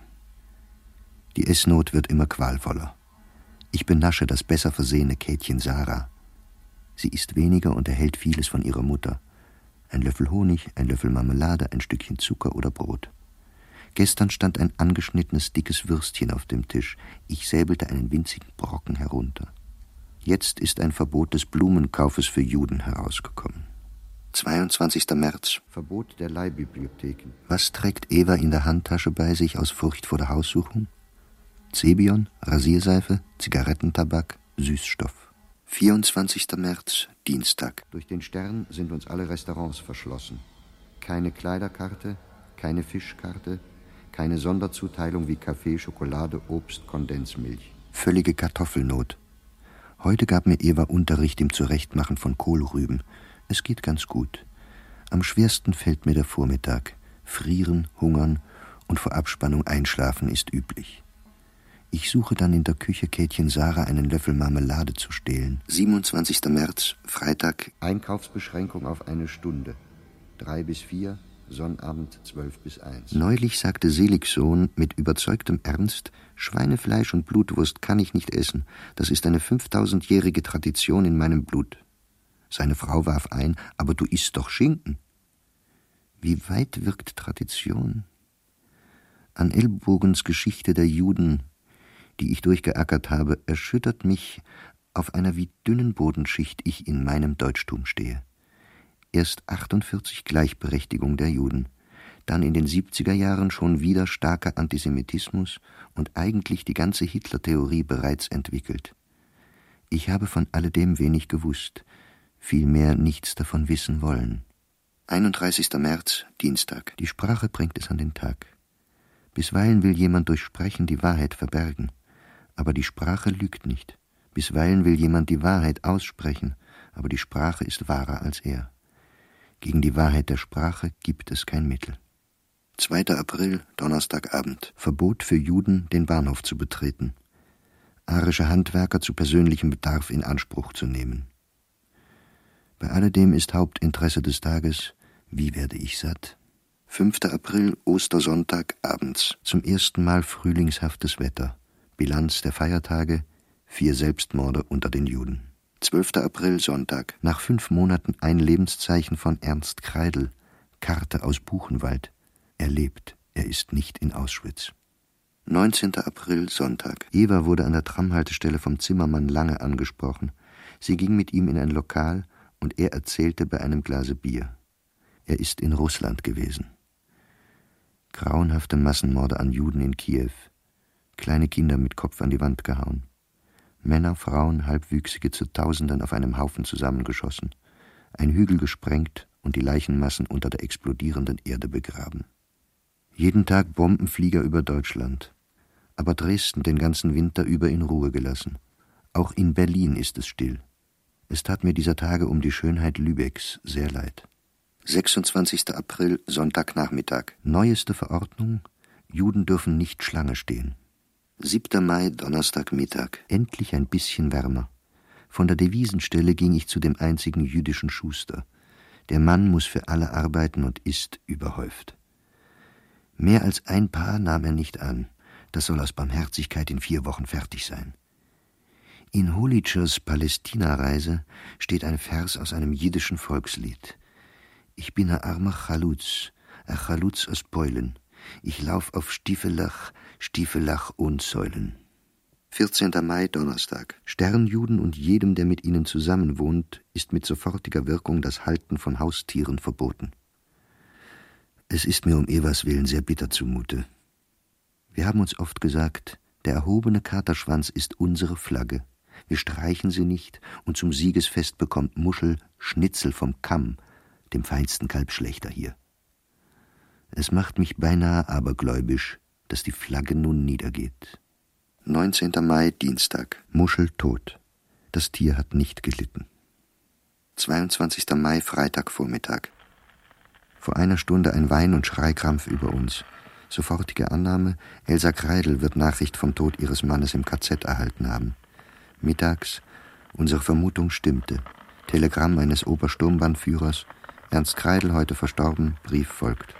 Die Essnot wird immer qualvoller. Ich benasche das besser versehene Käthchen Sarah. Sie isst weniger und erhält vieles von ihrer Mutter. Ein Löffel Honig, ein Löffel Marmelade, ein Stückchen Zucker oder Brot. Gestern stand ein angeschnittenes, dickes Würstchen auf dem Tisch. Ich säbelte einen winzigen Brocken herunter. Jetzt ist ein Verbot des Blumenkaufes für Juden herausgekommen. zweiundzwanzigster März. Verbot der Leihbibliotheken. Was trägt Eva in der Handtasche bei sich aus Furcht vor der Haussuchung? Zebion, Rasierseife, Zigarettentabak, Süßstoff. vierundzwanzigster März, Dienstag. Durch den Stern sind uns alle Restaurants verschlossen. Keine Kleiderkarte, keine Fischkarte, keine Sonderzuteilung wie Kaffee, Schokolade, Obst, Kondensmilch. Völlige Kartoffelnot. Heute gab mir Eva Unterricht im Zurechtmachen von Kohlrüben. Es geht ganz gut. Am schwersten fällt mir der Vormittag. Frieren, hungern und vor Abspannung einschlafen ist üblich. Ich suche dann in der Küche Käthchen Sarah einen Löffel Marmelade zu stehlen. siebenundzwanzigster März, Freitag. Einkaufsbeschränkung auf eine Stunde. Drei bis vier, Sonnabend zwölf bis eins. Neulich sagte Seligsohn mit überzeugtem Ernst, Schweinefleisch und Blutwurst kann ich nicht essen. Das ist eine fünftausendjährige Tradition in meinem Blut. Seine Frau warf ein, aber du isst doch Schinken. Wie weit wirkt Tradition? An Ellbogens Geschichte der Juden, die ich durchgeackert habe, erschüttert mich, auf einer wie dünnen Bodenschicht ich in meinem Deutschtum stehe. Erst achtundvierzig Gleichberechtigung der Juden, dann in den siebziger Jahren schon wieder starker Antisemitismus und eigentlich die ganze Hitler-Theorie bereits entwickelt. Ich habe von alledem wenig gewusst. vielmehr nichts davon wissen wollen. einunddreißigster März, Dienstag. Die Sprache bringt es an den Tag. Bisweilen will jemand durch Sprechen die Wahrheit verbergen, aber die Sprache lügt nicht. Bisweilen will jemand die Wahrheit aussprechen, aber die Sprache ist wahrer als er. Gegen die Wahrheit der Sprache gibt es kein Mittel. zweiter April, Donnerstagabend. Verbot für Juden, den Bahnhof zu betreten. Arische Handwerker zu persönlichem Bedarf in Anspruch zu nehmen. Bei alledem ist Hauptinteresse des Tages: Wie werde ich satt? fünfter April, Ostersonntag, abends. Zum ersten Mal frühlingshaftes Wetter. Bilanz der Feiertage: vier Selbstmorde unter den Juden. zwölfter April, Sonntag. Nach fünf Monaten ein Lebenszeichen von Ernst Kreidl. Karte aus Buchenwald. Er lebt, er ist nicht in Auschwitz. neunzehnter April, Sonntag. Eva wurde an der Tramhaltestelle vom Zimmermann Lange angesprochen. Sie ging mit ihm in ein Lokal und er erzählte bei einem Glase Bier. Er ist in Russland gewesen. Grauenhafte Massenmorde an Juden in Kiew. Kleine Kinder mit Kopf an die Wand gehauen. Männer, Frauen, Halbwüchsige zu Tausenden auf einem Haufen zusammengeschossen. Ein Hügel gesprengt und die Leichenmassen unter der explodierenden Erde begraben. Jeden Tag Bombenflieger über Deutschland. Aber Dresden den ganzen Winter über in Ruhe gelassen. Auch in Berlin ist es still. Es tat mir dieser Tage um die Schönheit Lübecks sehr leid. sechsundzwanzigster April, Sonntagnachmittag. Neueste Verordnung: Juden dürfen nicht Schlange stehen. siebter Mai, Donnerstagmittag. Endlich ein bisschen wärmer. Von der Devisenstelle ging ich zu dem einzigen jüdischen Schuster. Der Mann muss für alle arbeiten und ist überhäuft. Mehr als ein Paar nahm er nicht an. Das soll aus Barmherzigkeit in vier Wochen fertig sein. In Holitschers Palästina-Reise steht ein Vers aus einem jiddischen Volkslied. Ich bin ein armer Chalutz, ein Chalutz aus Beulen. Ich lauf auf Stiefelach, Stiefelach und Säulen. vierzehnter Mai, Donnerstag. Sternjuden und jedem, der mit ihnen zusammenwohnt, ist mit sofortiger Wirkung das Halten von Haustieren verboten. Es ist mir um Evas Willen sehr bitter zumute. Wir haben uns oft gesagt, der erhobene Katerschwanz ist unsere Flagge. Wir streichen sie nicht, und zum Siegesfest bekommt Muschel Schnitzel vom Kamm, dem feinsten Kalbschlächter hier. Es macht mich beinahe abergläubisch, dass die Flagge nun niedergeht. neunzehnter Mai, Dienstag. Muschel tot. Das Tier hat nicht gelitten. zweiundzwanzigster Mai, Freitagvormittag. Vor einer Stunde ein Wein- und Schreikrampf über uns. Sofortige Annahme: Elsa Kreidl wird Nachricht vom Tod ihres Mannes im K Z erhalten haben. Mittags: Unsere Vermutung stimmte. Telegramm eines Obersturmbannführers: Ernst Kreidl heute verstorben, Brief folgt.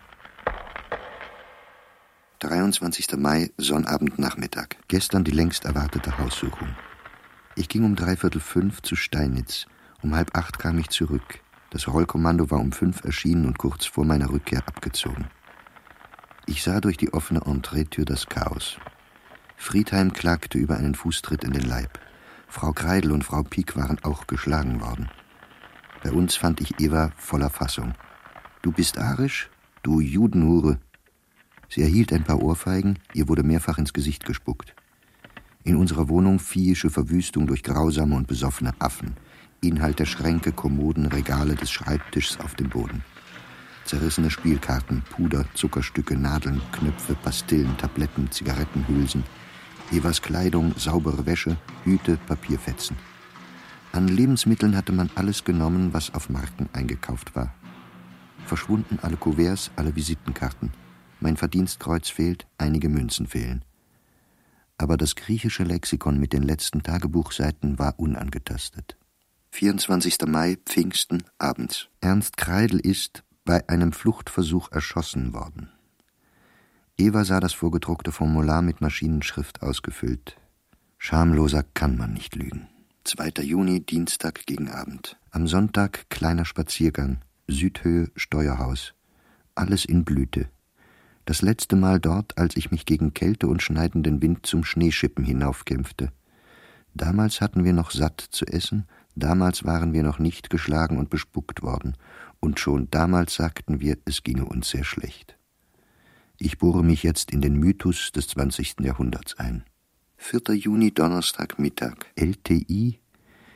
dreiundzwanzigster Mai, Sonnabendnachmittag. Gestern die längst erwartete Haussuchung. Ich ging um dreiviertel fünf zu Steinitz. Um halb acht kam ich zurück. Das Rollkommando war um fünf erschienen und kurz vor meiner Rückkehr abgezogen. Ich sah durch die offene Entreetür das Chaos. Friedheim klagte über einen Fußtritt in den Leib. Frau Kreidl und Frau Pieck waren auch geschlagen worden. Bei uns fand ich Eva voller Fassung. Du bist arisch? Du Judenhure. Sie erhielt ein paar Ohrfeigen, ihr wurde mehrfach ins Gesicht gespuckt. In unserer Wohnung viehische Verwüstung durch grausame und besoffene Affen. Inhalt der Schränke, Kommoden, Regale des Schreibtischs auf dem Boden. Zerrissene Spielkarten, Puder, Zuckerstücke, Nadeln, Knöpfe, Pastillen, Tabletten, Zigarettenhülsen. Evas Kleidung, saubere Wäsche, Hüte, Papierfetzen. An Lebensmitteln hatte man alles genommen, was auf Marken eingekauft war. Verschwunden alle Kuverts, alle Visitenkarten. Mein Verdienstkreuz fehlt, einige Münzen fehlen. Aber das griechische Lexikon mit den letzten Tagebuchseiten war unangetastet. vierundzwanzigster Mai, Pfingsten, abends. Ernst Kreidl ist bei einem Fluchtversuch erschossen worden. Eva sah das vorgedruckte Formular mit Maschinenschrift ausgefüllt. Schamloser kann man nicht lügen. zweiter Juni, Dienstag gegen Abend. Am Sonntag kleiner Spaziergang, Südhöhe, Steuerhaus. Alles in Blüte. Das letzte Mal dort, als ich mich gegen Kälte und schneidenden Wind zum Schneeschippen hinaufkämpfte. Damals hatten wir noch satt zu essen, damals waren wir noch nicht geschlagen und bespuckt worden, und schon damals sagten wir, es ginge uns sehr schlecht. Ich bohre mich jetzt in den Mythos des zwanzigsten Jahrhunderts ein. vierter Juni, Donnerstag, Mittag. L T I.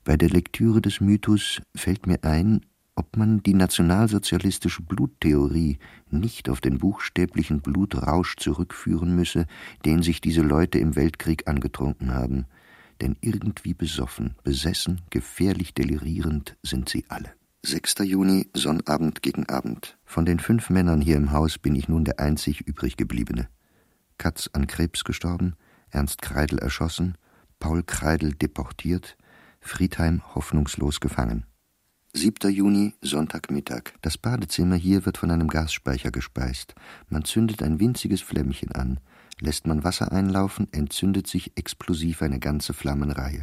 Bei der Lektüre des Mythos fällt mir ein, ob man die nationalsozialistische Bluttheorie nicht auf den buchstäblichen Blutrausch zurückführen müsse, den sich diese Leute im Weltkrieg angetrunken haben. Denn irgendwie besoffen, besessen, gefährlich delirierend sind sie alle. sechster Juni, Sonnabend gegen Abend. Von den fünf Männern hier im Haus bin ich nun der einzig übrig gebliebene. Katz an Krebs gestorben, Ernst Kreidl erschossen, Paul Kreidl deportiert, Friedheim hoffnungslos gefangen. siebter Juni, Sonntagmittag. Das Badezimmer hier wird von einem Gasspeicher gespeist. Man zündet ein winziges Flämmchen an. Lässt man Wasser einlaufen, entzündet sich explosiv eine ganze Flammenreihe.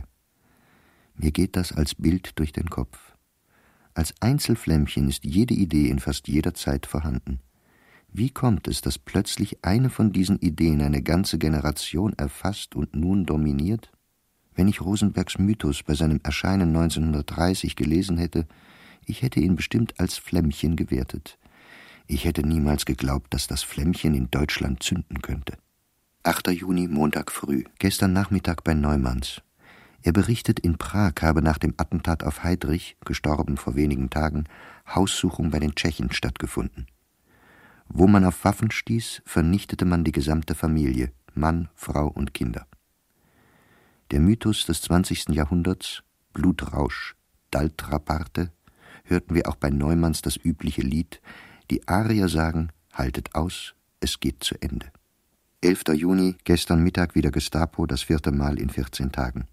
Mir geht das als Bild durch den Kopf. Als Einzelflämmchen ist jede Idee in fast jeder Zeit vorhanden. Wie kommt es, dass plötzlich eine von diesen Ideen eine ganze Generation erfasst und nun dominiert? Wenn ich Rosenbergs Mythos bei seinem Erscheinen neunzehnhundertdreißig gelesen hätte, ich hätte ihn bestimmt als Flämmchen gewertet. Ich hätte niemals geglaubt, dass das Flämmchen in Deutschland zünden könnte. achter Juni, Montag früh. Gestern Nachmittag bei Neumanns. Er berichtet, in Prag habe nach dem Attentat auf Heydrich, gestorben vor wenigen Tagen, Haussuchung bei den Tschechen stattgefunden. Wo man auf Waffen stieß, vernichtete man die gesamte Familie, Mann, Frau und Kinder. Der Mythos des zwanzigsten Jahrhunderts, Blutrausch, d'altra parte, hörten wir auch bei Neumanns das übliche Lied. Die Arier sagen, haltet aus, es geht zu Ende. elfter Juni, gestern Mittag wieder Gestapo, das vierte Mal in vierzehn Tagen.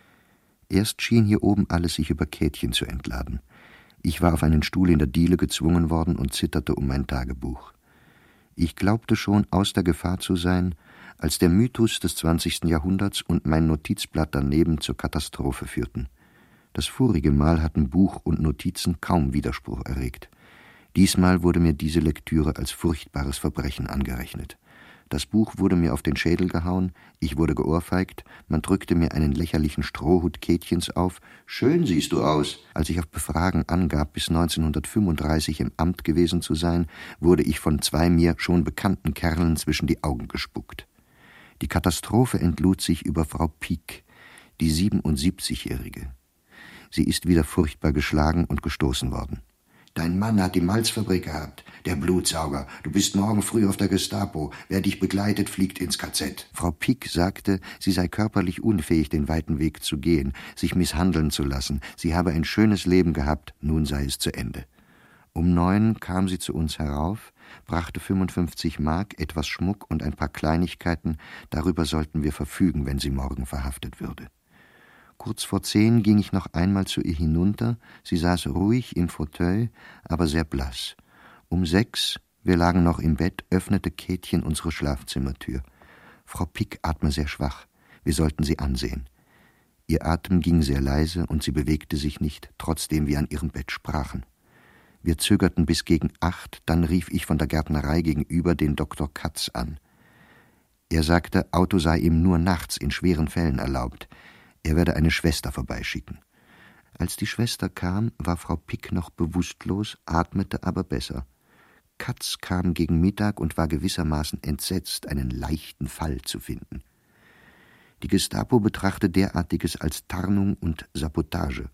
Erst schien hier oben alles sich über Käthchen zu entladen. Ich war auf einen Stuhl in der Diele gezwungen worden und zitterte um mein Tagebuch. Ich glaubte schon, aus der Gefahr zu sein, als der Mythos des zwanzigsten Jahrhunderts und mein Notizblatt daneben zur Katastrophe führten. Das vorige Mal hatten Buch und Notizen kaum Widerspruch erregt. Diesmal wurde mir diese Lektüre als furchtbares Verbrechen angerechnet. Das Buch wurde mir auf den Schädel gehauen, ich wurde geohrfeigt, man drückte mir einen lächerlichen Strohhut Käthchens auf. »Schön siehst du aus!« Als ich auf Befragen angab, bis neunzehnhundertfünfunddreißig im Amt gewesen zu sein, wurde ich von zwei mir schon bekannten Kerlen zwischen die Augen gespuckt. Die Katastrophe entlud sich über Frau Pieck, die siebenundsiebzigjährige. Sie ist wieder furchtbar geschlagen und gestoßen worden. »Dein Mann hat die Malzfabrik gehabt, der Blutsauger. Du bist morgen früh auf der Gestapo. Wer dich begleitet, fliegt ins K Z« Frau Pieck sagte, sie sei körperlich unfähig, den weiten Weg zu gehen, sich misshandeln zu lassen. Sie habe ein schönes Leben gehabt, nun sei es zu Ende. Um neun kam sie zu uns herauf, brachte fünfundfünfzig Mark, etwas Schmuck und ein paar Kleinigkeiten. Darüber sollten wir verfügen, wenn sie morgen verhaftet würde. Kurz vor zehn ging ich noch einmal zu ihr hinunter. Sie saß ruhig im Fauteuil, aber sehr blass. Um sechs, wir lagen noch im Bett, öffnete Käthchen unsere Schlafzimmertür. Frau Pieck atme sehr schwach. Wir sollten sie ansehen. Ihr Atem ging sehr leise und sie bewegte sich nicht, trotzdem wir an ihrem Bett sprachen. Wir zögerten bis gegen acht, dann rief ich von der Gärtnerei gegenüber den Doktor Katz an. Er sagte, Auto sei ihm nur nachts in schweren Fällen erlaubt. Er werde eine Schwester vorbeischicken. Als die Schwester kam, war Frau Pieck noch bewusstlos, atmete aber besser. Katz kam gegen Mittag und war gewissermaßen entsetzt, einen leichten Fall zu finden. Die Gestapo betrachte derartiges als Tarnung und Sabotage.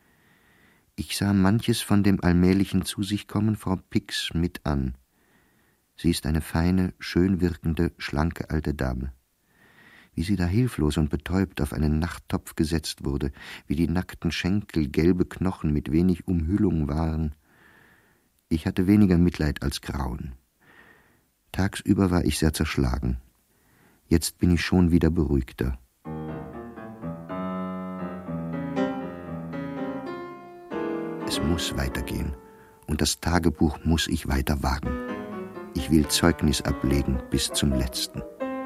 Ich sah manches von dem allmählichen Zu-sich-Kommen Frau Piecks mit an. Sie ist eine feine, schön wirkende, schlanke alte Dame. Wie sie da hilflos und betäubt auf einen Nachttopf gesetzt wurde, wie die nackten Schenkel gelbe Knochen mit wenig Umhüllung waren. Ich hatte weniger Mitleid als Grauen. Tagsüber war ich sehr zerschlagen. Jetzt bin ich schon wieder beruhigter. Es muss weitergehen, und das Tagebuch muss ich weiter wagen. Ich will Zeugnis ablegen bis zum Letzten.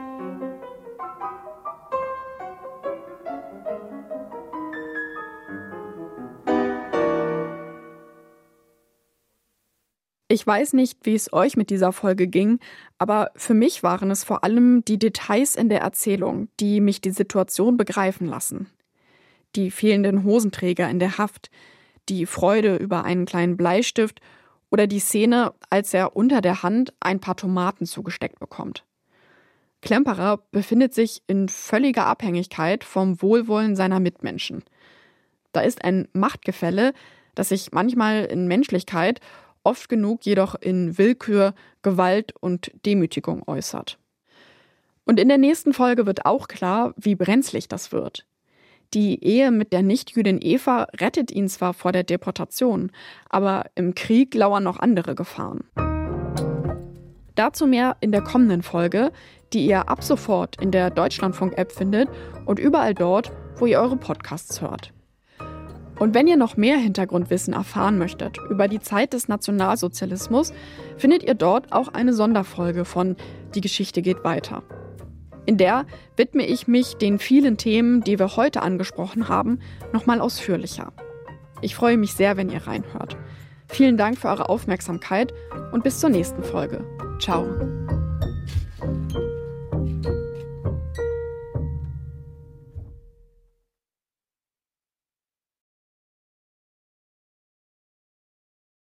Ich weiß nicht, wie es euch mit dieser Folge ging, aber für mich waren es vor allem die Details in der Erzählung, die mich die Situation begreifen lassen. Die fehlenden Hosenträger in der Haft, die Freude über einen kleinen Bleistift oder die Szene, als er unter der Hand ein paar Tomaten zugesteckt bekommt. Klemperer befindet sich in völliger Abhängigkeit vom Wohlwollen seiner Mitmenschen. Da ist ein Machtgefälle, das sich manchmal in Menschlichkeit, oft genug jedoch in Willkür, Gewalt und Demütigung äußert. Und in der nächsten Folge wird auch klar, wie brenzlig das wird. Die Ehe mit der Nichtjüdin Eva rettet ihn zwar vor der Deportation, aber im Krieg lauern noch andere Gefahren. Dazu mehr in der kommenden Folge, die ihr ab sofort in der Deutschlandfunk-App findet und überall dort, wo ihr eure Podcasts hört. Und wenn ihr noch mehr Hintergrundwissen erfahren möchtet über die Zeit des Nationalsozialismus, findet ihr dort auch eine Sonderfolge von Die Geschichte geht weiter. In der widme ich mich den vielen Themen, die wir heute angesprochen haben, nochmal ausführlicher. Ich freue mich sehr, wenn ihr reinhört. Vielen Dank für eure Aufmerksamkeit und bis zur nächsten Folge. Ciao.